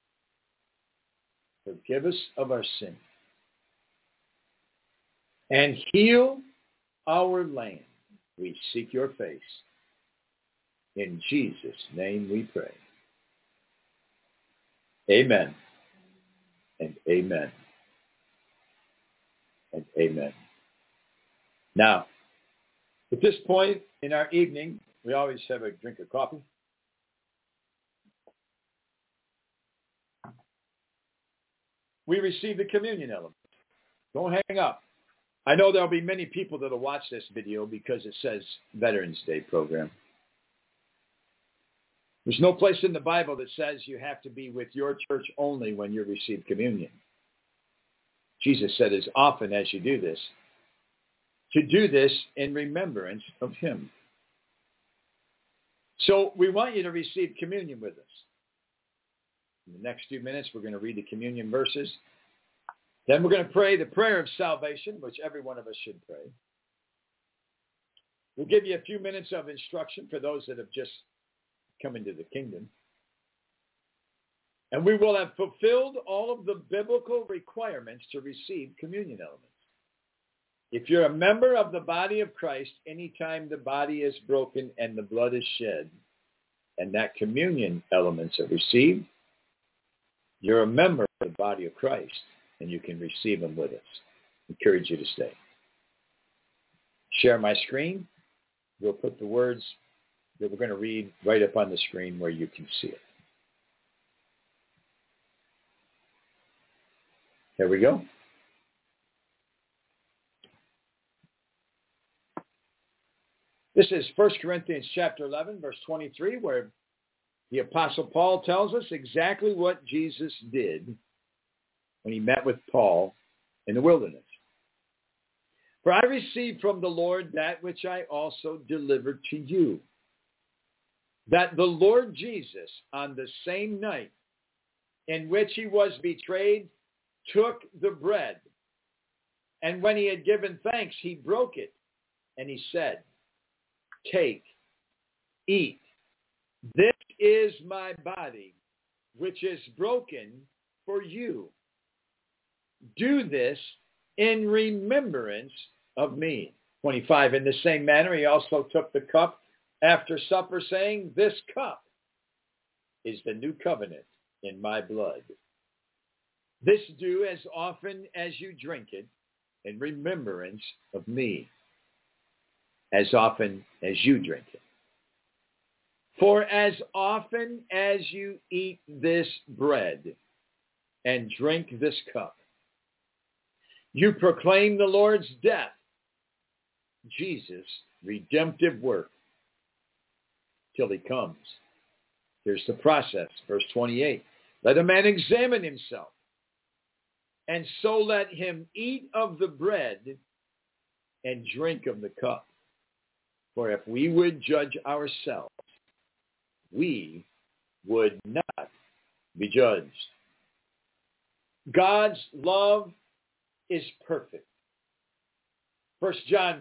Forgive us of our sin. And heal our land. We seek your face. In Jesus' name we pray. Amen. And amen. And amen. Now, at this point in our evening, we always have a drink of coffee. We receive the communion element. Don't hang up. I know there'll be many people that'll watch this video because it says Veterans Day program. There's no place in the Bible that says you have to be with your church only when you receive communion. Jesus said, as often as you do this, to do this in remembrance of him. So we want you to receive communion with us. In the next few minutes, we're going to read the communion verses. Then we're going to pray the prayer of salvation, which every one of us should pray. We'll give you a few minutes of instruction for those that have just come into the kingdom. And we will have fulfilled all of the biblical requirements to receive communion elements. If you're a member of the body of Christ, anytime the body is broken and the blood is shed, and that communion elements are received, you're a member of the body of Christ, and you can receive them with us. I encourage you to stay. Share my screen. We'll put the words that we're going to read right up on the screen where you can see it. There we go. This is 1 Corinthians chapter 11, verse 23, where the Apostle Paul tells us exactly what Jesus did when he met with Paul in the wilderness. For I received from the Lord that which I also delivered to you, that the Lord Jesus, on the same night in which he was betrayed, took the bread, and when he had given thanks, he broke it, and he said, take, eat. This is my body, which is broken for you. Do this in remembrance of me. 25, in the same manner, he also took the cup after supper, saying, this cup is the new covenant in my blood. This do as often as you drink it in remembrance of me. As often as you drink it. For as often as you eat this bread and drink this cup, you proclaim the Lord's death, Jesus' redemptive work, till he comes. Here's the process. Verse 28. Let a man examine himself, and so let him eat of the bread and drink of the cup. For if we would judge ourselves, we would not be judged. God's love is perfect. 1 John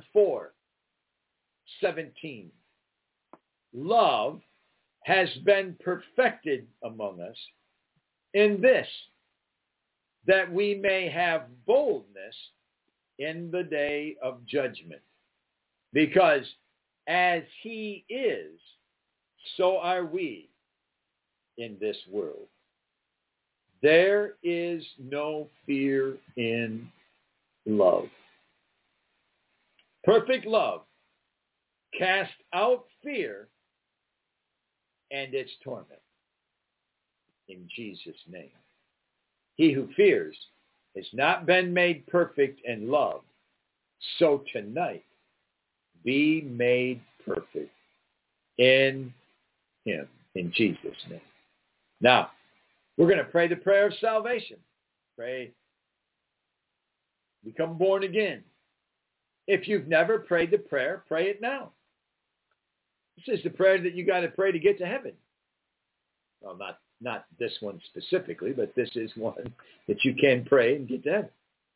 4:17. Love has been perfected among us in this, that we may have boldness in the day of judgment. Because as he is, so are we in this world. There is no fear in love. Perfect love casts out fear and its torment. In Jesus' name. He who fears has not been made perfect in love. So tonight, be made perfect in him, in Jesus' name. Now, we're going to pray the prayer of salvation. Pray, become born again. If you've never prayed the prayer, pray it now. This is the prayer that you got to pray to get to heaven. Well, not this one specifically, but this is one that you can pray and get to heaven.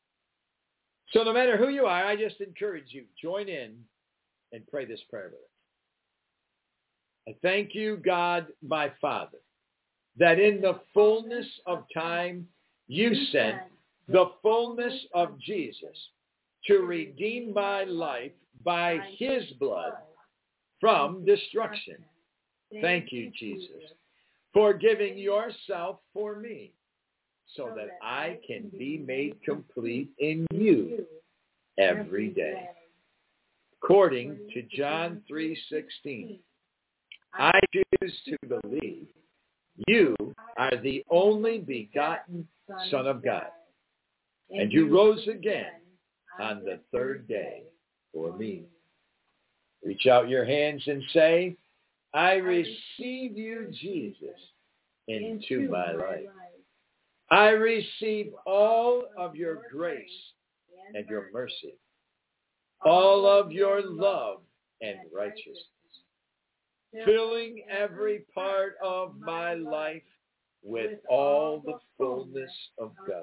So no matter who you are, I just encourage you, join in and pray this prayer with us. I thank you, God, my Father, that in the fullness of time you sent the fullness of Jesus to redeem my life by his blood from destruction. Thank you, Jesus, for giving yourself for me so that I can be made complete in you every day. According to John 3:16, I choose to believe you are the only begotten Son of God, and you rose again on the third day for me. Reach out your hands and say, I receive you, Jesus, into my life. I receive all of your grace and your mercy, all of your love and righteousness, filling every part of my life with all the fullness of God.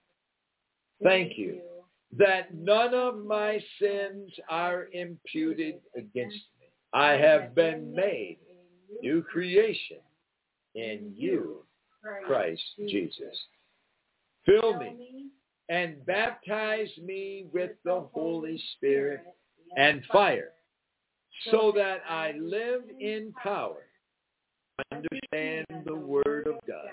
Thank you that none of my sins are imputed against me. I have been made new creation in you, Christ Jesus. Fill me and baptize me with the Holy Spirit and fire, so that I live in power, understand the Word of God,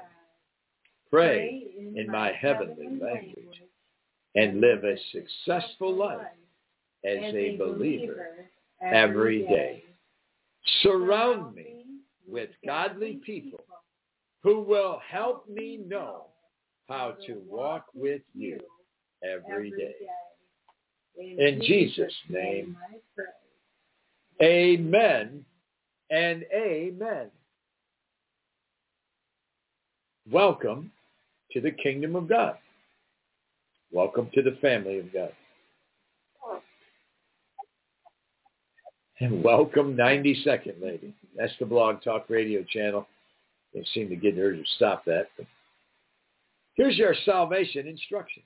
pray in my heavenly language, and live a successful life as a believer every day. Surround me with godly people who will help me know how to walk with you every day. In Jesus' name, amen and amen. Welcome to the kingdom of God. Welcome to the family of God. And welcome 92nd Lady. That's the Blog Talk Radio channel. They seem to get her to stop that. But here's your salvation instruction.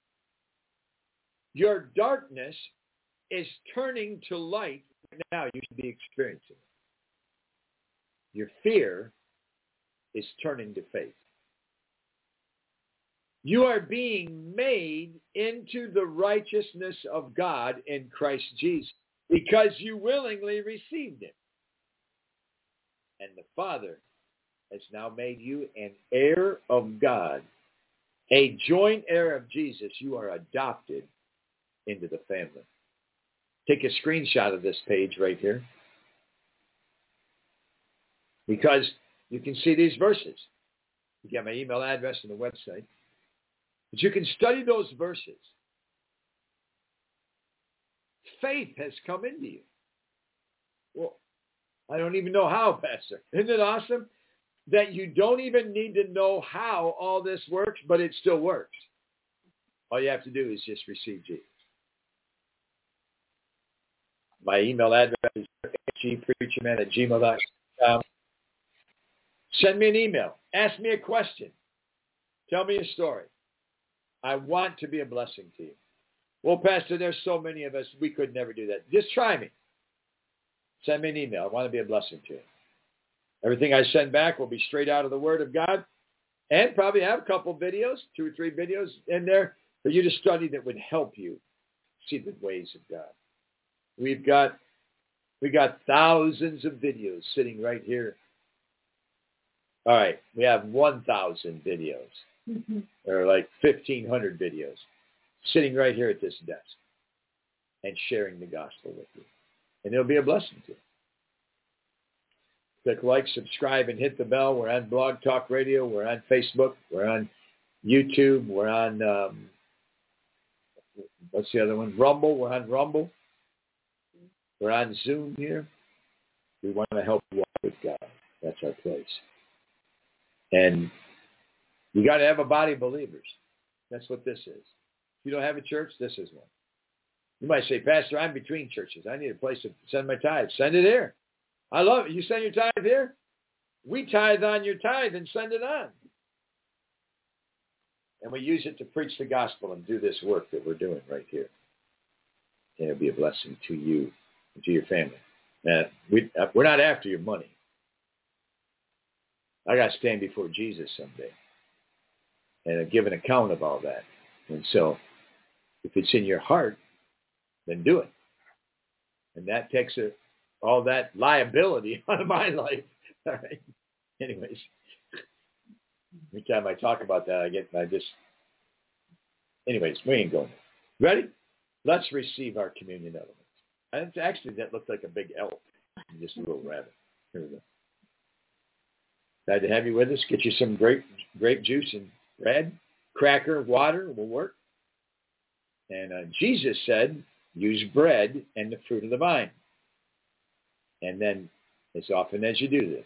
Your darkness is turning to light right now. You should be experiencing it. Your fear is turning to faith. You are being made into the righteousness of God in Christ Jesus because you willingly received it. And the Father has now made you an heir of God, a joint heir of Jesus. You are adopted into the family. Take a screenshot of this page right here, because you can see these verses. You get my email address and the website. But you can study those verses. Faith has come into you. Well, I don't even know how, Pastor. Isn't it awesome that you don't even need to know how all this works, but it still works? All you have to do is just receive Jesus. My email address is gpreacherman@gmail.com. Send me an email. Ask me a question. Tell me a story. I want to be a blessing to you. Well, Pastor, there's so many of us, we could never do that. Just try me. Send me an email. I want to be a blessing to you. Everything I send back will be straight out of the Word of God, and probably have a couple videos, 2 or 3 videos in there for you to study that would help you see the ways of God. We got thousands of videos sitting right here. All right, we have 1,000 videos. There are like 1,500 videos sitting right here at this desk and sharing the gospel with you. And it'll be a blessing to you. Click like, subscribe, and hit the bell. We're on Blog Talk Radio. We're on Facebook. We're on YouTube. We're on, what's the other one? Rumble. We're on Rumble. We're on Zoom here. We want to help you walk with God. That's our place. And you got to have a body of believers. That's what this is. If you don't have a church, this is one. You might say, Pastor, I'm between churches. I need a place to send my tithe. Send it here. I love it. You send your tithe here? We tithe on your tithe and send it on. And we use it to preach the gospel and do this work that we're doing right here. And it'll be a blessing to you and to your family. And we're not after your money. I got to stand before Jesus someday and give an account of all that. And so if it's in your heart, then do it. And that takes all that liability out of my life. All right. Anyways, every time I talk about that, anyways, we ain't going there. Ready? Let's receive our communion elements. Actually, that looked like a big elk, just a little rabbit. Here we go. Glad to have you with us. Get you some grape juice and bread, cracker, water will work. And Jesus said, use bread and the fruit of the vine. And then as often as you do this,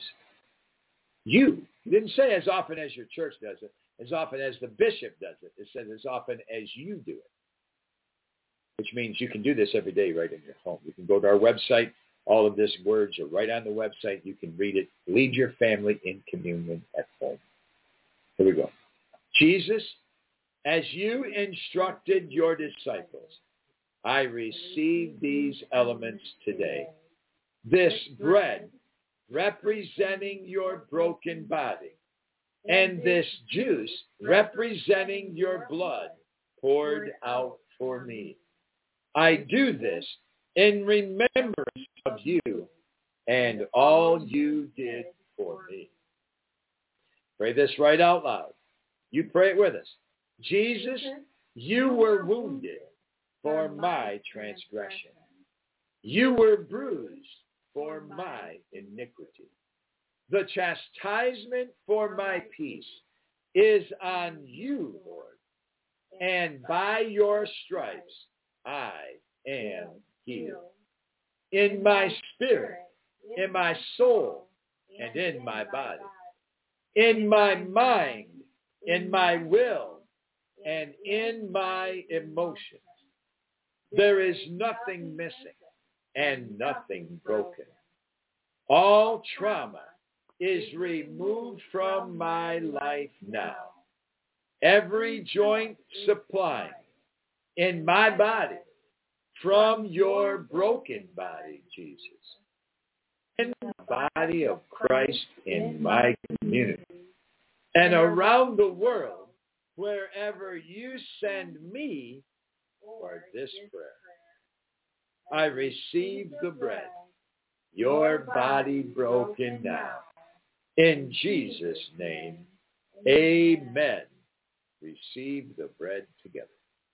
he didn't say as often as your church does it, as often as the bishop does it. It said as often as you do it, which means you can do this every day right in your home. You can go to our website. All of these words are right on the website. You can read it. Lead your family in communion at home. Here we go. Jesus, as you instructed your disciples, I receive these elements today. This bread representing your broken body, and this juice representing your blood poured out for me. I do this in remembrance of you and all you did for me. Pray this right out loud. You pray it with us. Jesus, you were wounded for my transgression. You were bruised for my iniquity. The chastisement for my peace is on you, Lord, and by your stripes I am healed. In my spirit, in my soul, and in my body, in my mind, in my will, and in my emotions. There is nothing missing and nothing broken. All trauma is removed from my life now. Every joint supplying in my body from your broken body, Jesus. In the body of Christ in my community. And around the world, wherever you send me for this prayer. I receive the bread, your body broken now. In Jesus' name, amen. Receive the bread together.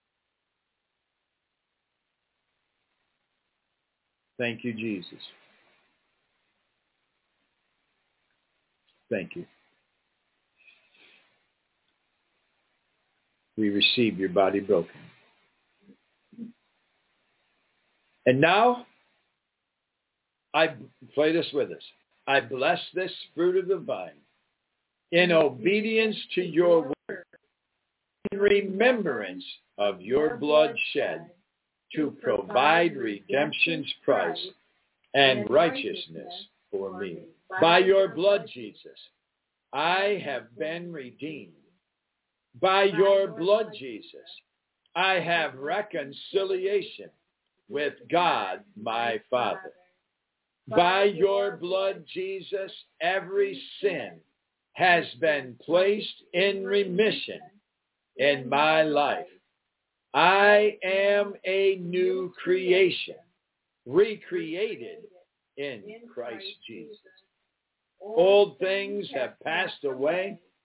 Thank you, Jesus. Thank you. We receive your body broken. And now, I play this with us. I bless this fruit of the vine in obedience to your word, in remembrance of your blood shed to provide redemption's price and righteousness for me. By your blood, Jesus, I have been redeemed. By your blood, Jesus, I have reconciliation with God, my Father. By your blood, Jesus, every sin has been placed in remission in my life. I am a new creation, recreated in Christ Jesus. Old things have passed away,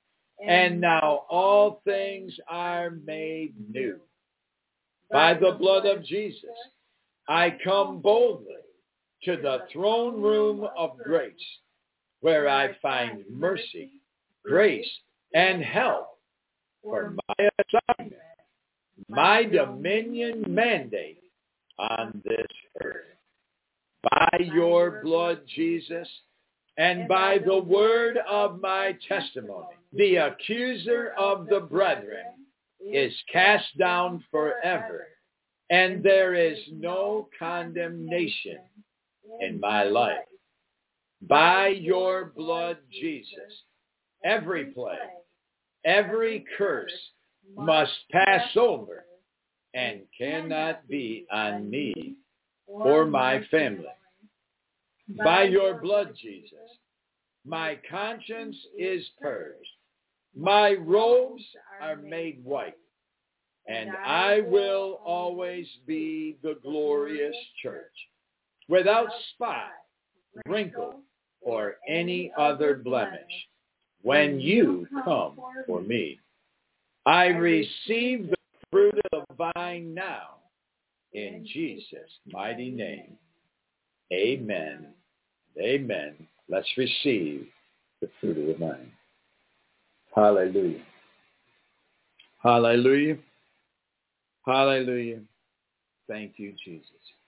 and now all things are made new. By the blood of Jesus, I come boldly to the throne room of grace, where I find mercy, grace, and help for my assignment, my dominion mandate on this earth. By your blood, Jesus, and by the word of my testimony, the accuser of the brethren is cast down forever, and there is no condemnation in my life. By your blood, Jesus, every plague, every curse must pass over and cannot be on me or my family. By your blood, Jesus, my conscience is purged. My robes are made white, and I will always be the glorious church, without spot, wrinkle, or any other blemish, when you come for me. I receive the fruit of the vine now, in Jesus' mighty name. Amen. Amen. Let's receive the fruit of the vine. Hallelujah. Hallelujah. Hallelujah. Thank you, Jesus.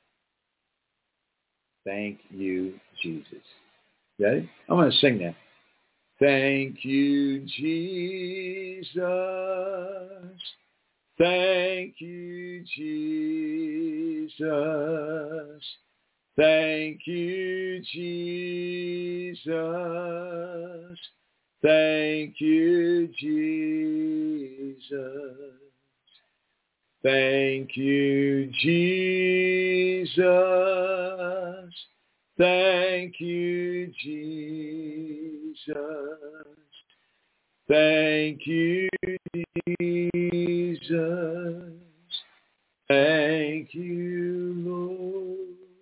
Thank you, Jesus. Ready? I'm going to sing that. Thank you, Jesus. Thank you, Jesus. Thank you, Jesus. Thank you, Jesus. Thank you, Jesus. Thank you, Jesus. Thank you, Jesus. Thank you, Lord.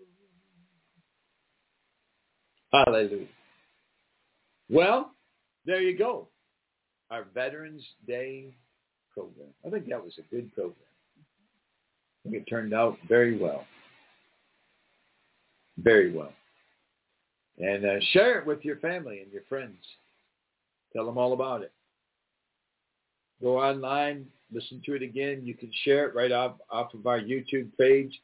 Hallelujah. Well, there you go. Our Veterans Day program. I think that was a good program. I think it turned out very well. Very well. And share it with your family and your friends. Tell them all about it. Go online, listen to it again. You can share it right off of our YouTube page.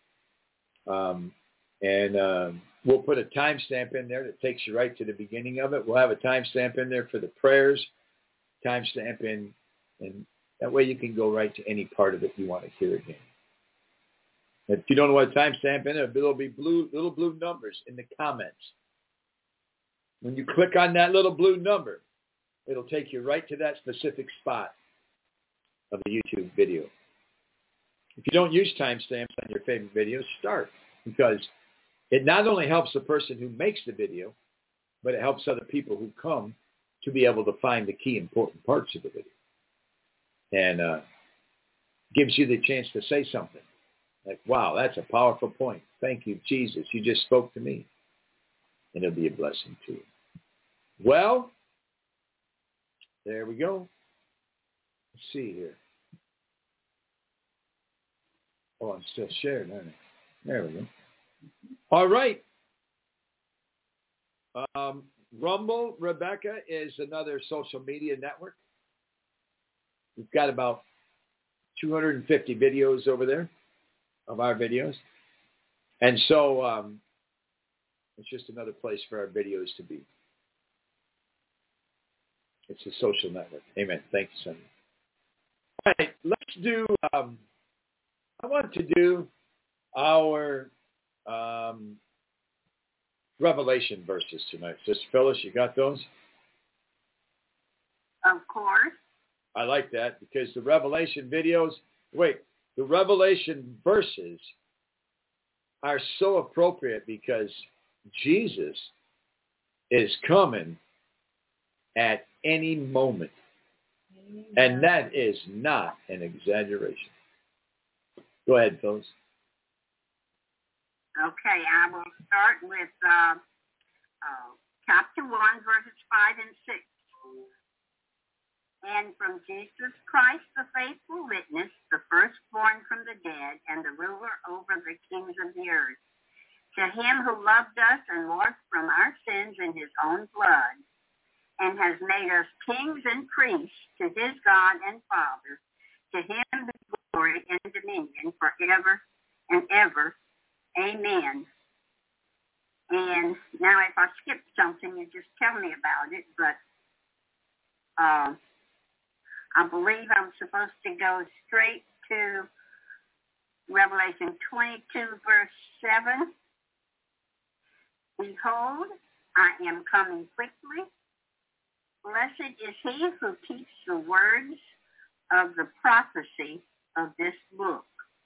We'll put a timestamp in there that takes you right to the beginning of it. We'll have a timestamp in there for the prayers, timestamp in, and that way you can go right to any part of it you want to hear again. If you don't know what a timestamp in it, there'll be little blue numbers in the comments. When you click on that little blue number, it'll take you right to that specific spot of the YouTube video. If you don't use timestamps on your favorite videos, start, because it not only helps the person who makes the video, but it helps other people who come to be able to find the key important parts of the video. And gives you the chance to say something. Like, wow, that's a powerful point. Thank you, Jesus. You just spoke to me. And it'll be a blessing to you. Well, there we go. Let's see here. Oh, I'm still sharing, aren't I? There we go. All right. Rumble, Rebecca, is another social media network. We've got about 250 videos over there of our videos. And so it's just another place for our videos to be. It's a social network. Amen. Thank you, Sonny. All right, let's do, I want to do our Revelation verses tonight. Sister Phyllis, you got those? Of course. I like that because the Revelation videos, the Revelation verses are so appropriate because Jesus is coming at any moment. And that is not an exaggeration. Go ahead, Phyllis. Okay, I will start with chapter 1, verses 5 and 6. and from Jesus Christ, the faithful witness, the firstborn from the dead, and the ruler over the kings of the earth. To him who loved us and washed from our sins in his own blood, and has made us kings and priests to his God and Father, to him be glory and dominion forever and ever. Amen. And now if I skip something, you just tell me about it, but I believe I'm supposed to go straight to Revelation 22, verse 7. Behold, I am coming quickly. Blessed is he who keeps the words of the prophecy of this book.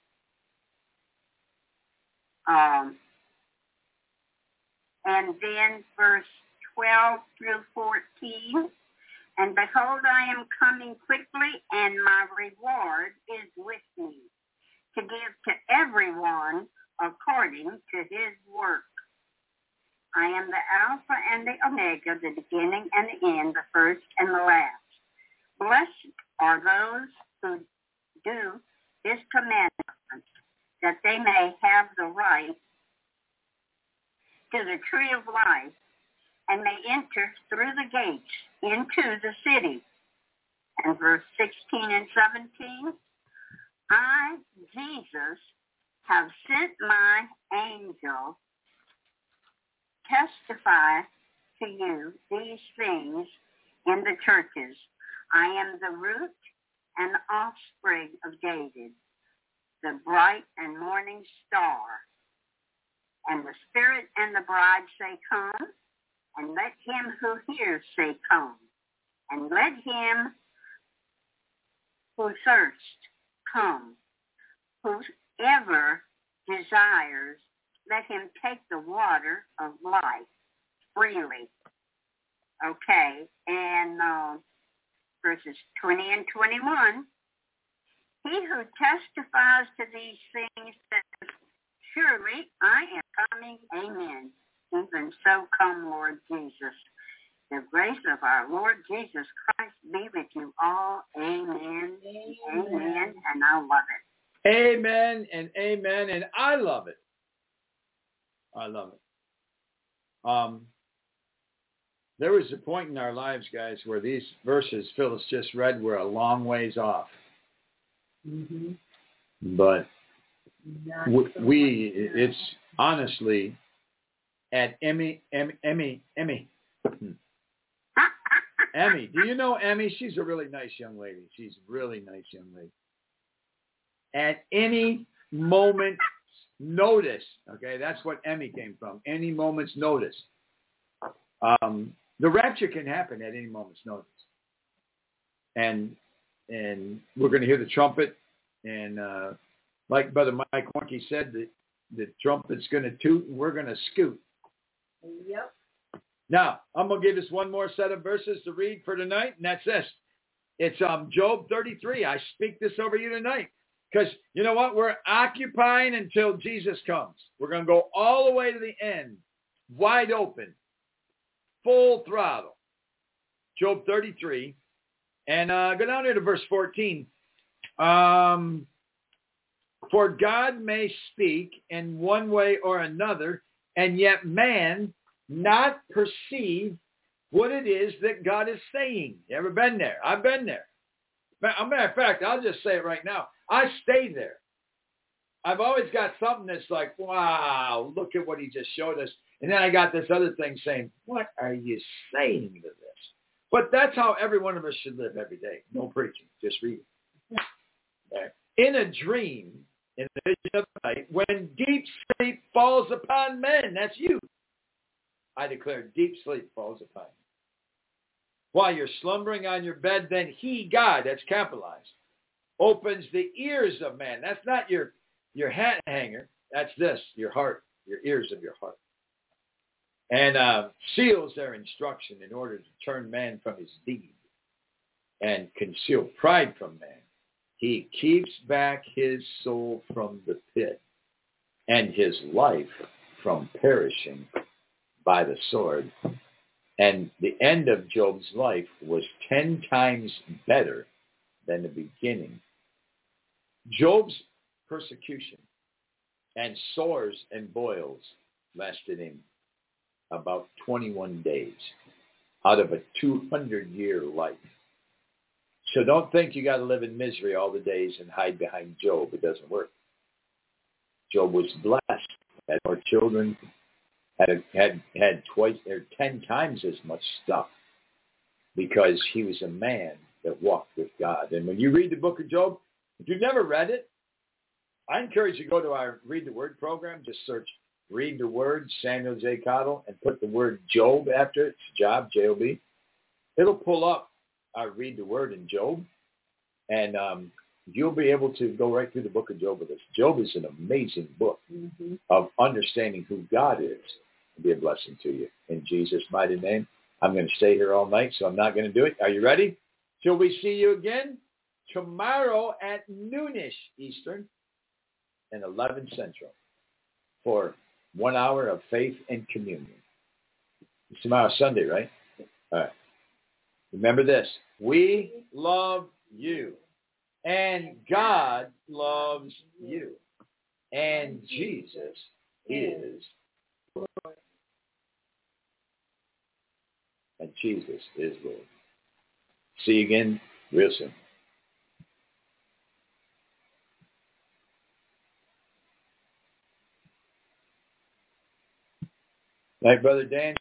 And then verse 12 through 14. And behold, I am coming quickly, and my reward is with me, to give to everyone according to his work. I am the Alpha and the Omega, the beginning and the end, the first and the last. Blessed are those who do his commandments, that they may have the right to the tree of life, and may enter through the gates into the city. And verse 16 and 17, I, Jesus, have sent my angel testify to you these things in the churches. I am the root and the offspring of David, the bright and morning star. And the Spirit and the bride say, come, and let him who hears say, come, and let him who thirsts come. Whoever desires, let him take the water of life freely. Okay, and verses 20 and 21. He who testifies to these things says, surely I am coming. Amen. Even so come, Lord Jesus. The grace of our Lord Jesus Christ be with you all. Amen. Amen. And I love it. Amen and amen. And I love it. I love it. There was a point in our lives, guys, where these verses Phyllis just read were a long ways off. Mm-hmm. But it's honestly at Emmy. Emmy, do you know Emmy? She's a really nice young lady. She's a really nice young lady. At any moment's notice, okay, that's what Emmy came from. Any moment's notice. The rapture can happen at any moment's notice. And we're going to hear the trumpet. And like Brother Mike Wonky said, the trumpet's going to toot and we're going to scoot. Yep. Now, I'm going to give us one more set of verses to read for tonight, and that's this. It's Job 33. I speak this over you tonight. Because you know what? We're occupying until Jesus comes. We're going to go all the way to the end, wide open, full throttle. Job 33. And go down here to verse 14. For God may speak in one way or another, and yet man not perceive what it is that God is saying. You ever been there? I've been there. As a matter of fact, I'll just say it right now. I stay there. I've always got something that's like, wow, look at what he just showed us. And then I got this other thing saying, what are you saying to this? But that's how every one of us should live every day. No preaching, just reading. Okay. In a dream, in the vision of the night, when deep sleep falls upon men, that's you. I declare deep sleep falls upon you. While you're slumbering on your bed, then he, God, that's capitalized, opens the ears of man. That's not your hat hanger. That's this, your heart, your ears of your heart. And seals their instruction in order to turn man from his deed and conceal pride from man. He keeps back his soul from the pit and his life from perishing by the sword. And the end of Job's life was 10 times better than the beginning. Job's persecution and sores and boils lasted him about 21 days out of a 200-year life. So don't think you got to live in misery all the days and hide behind Job. It doesn't work. Job was blessed, had more children, had twice or 10 times as much stuff because he was a man that walked with God. And when you read the book of Job, if you've never read it, I encourage you to go to our Read the Word program. Just search Read the Word, Samuel J. Cottle, and put the word Job after it. It's Job, J-O-B. It'll pull up our Read the Word in Job, and you'll be able to go right through the book of Job with us. Job is an amazing book of understanding who God is. It'll be a blessing to you. In Jesus' mighty name, I'm going to stay here all night, so I'm not going to do it. Are you ready? Till we see you again tomorrow at noonish Eastern and 11 Central for 1 hour of faith and communion. It's tomorrow Sunday, right? All right. Remember this. We love you. And God loves you. And Jesus is Lord. And Jesus is Lord. See you again real soon. Night, Brother Dan.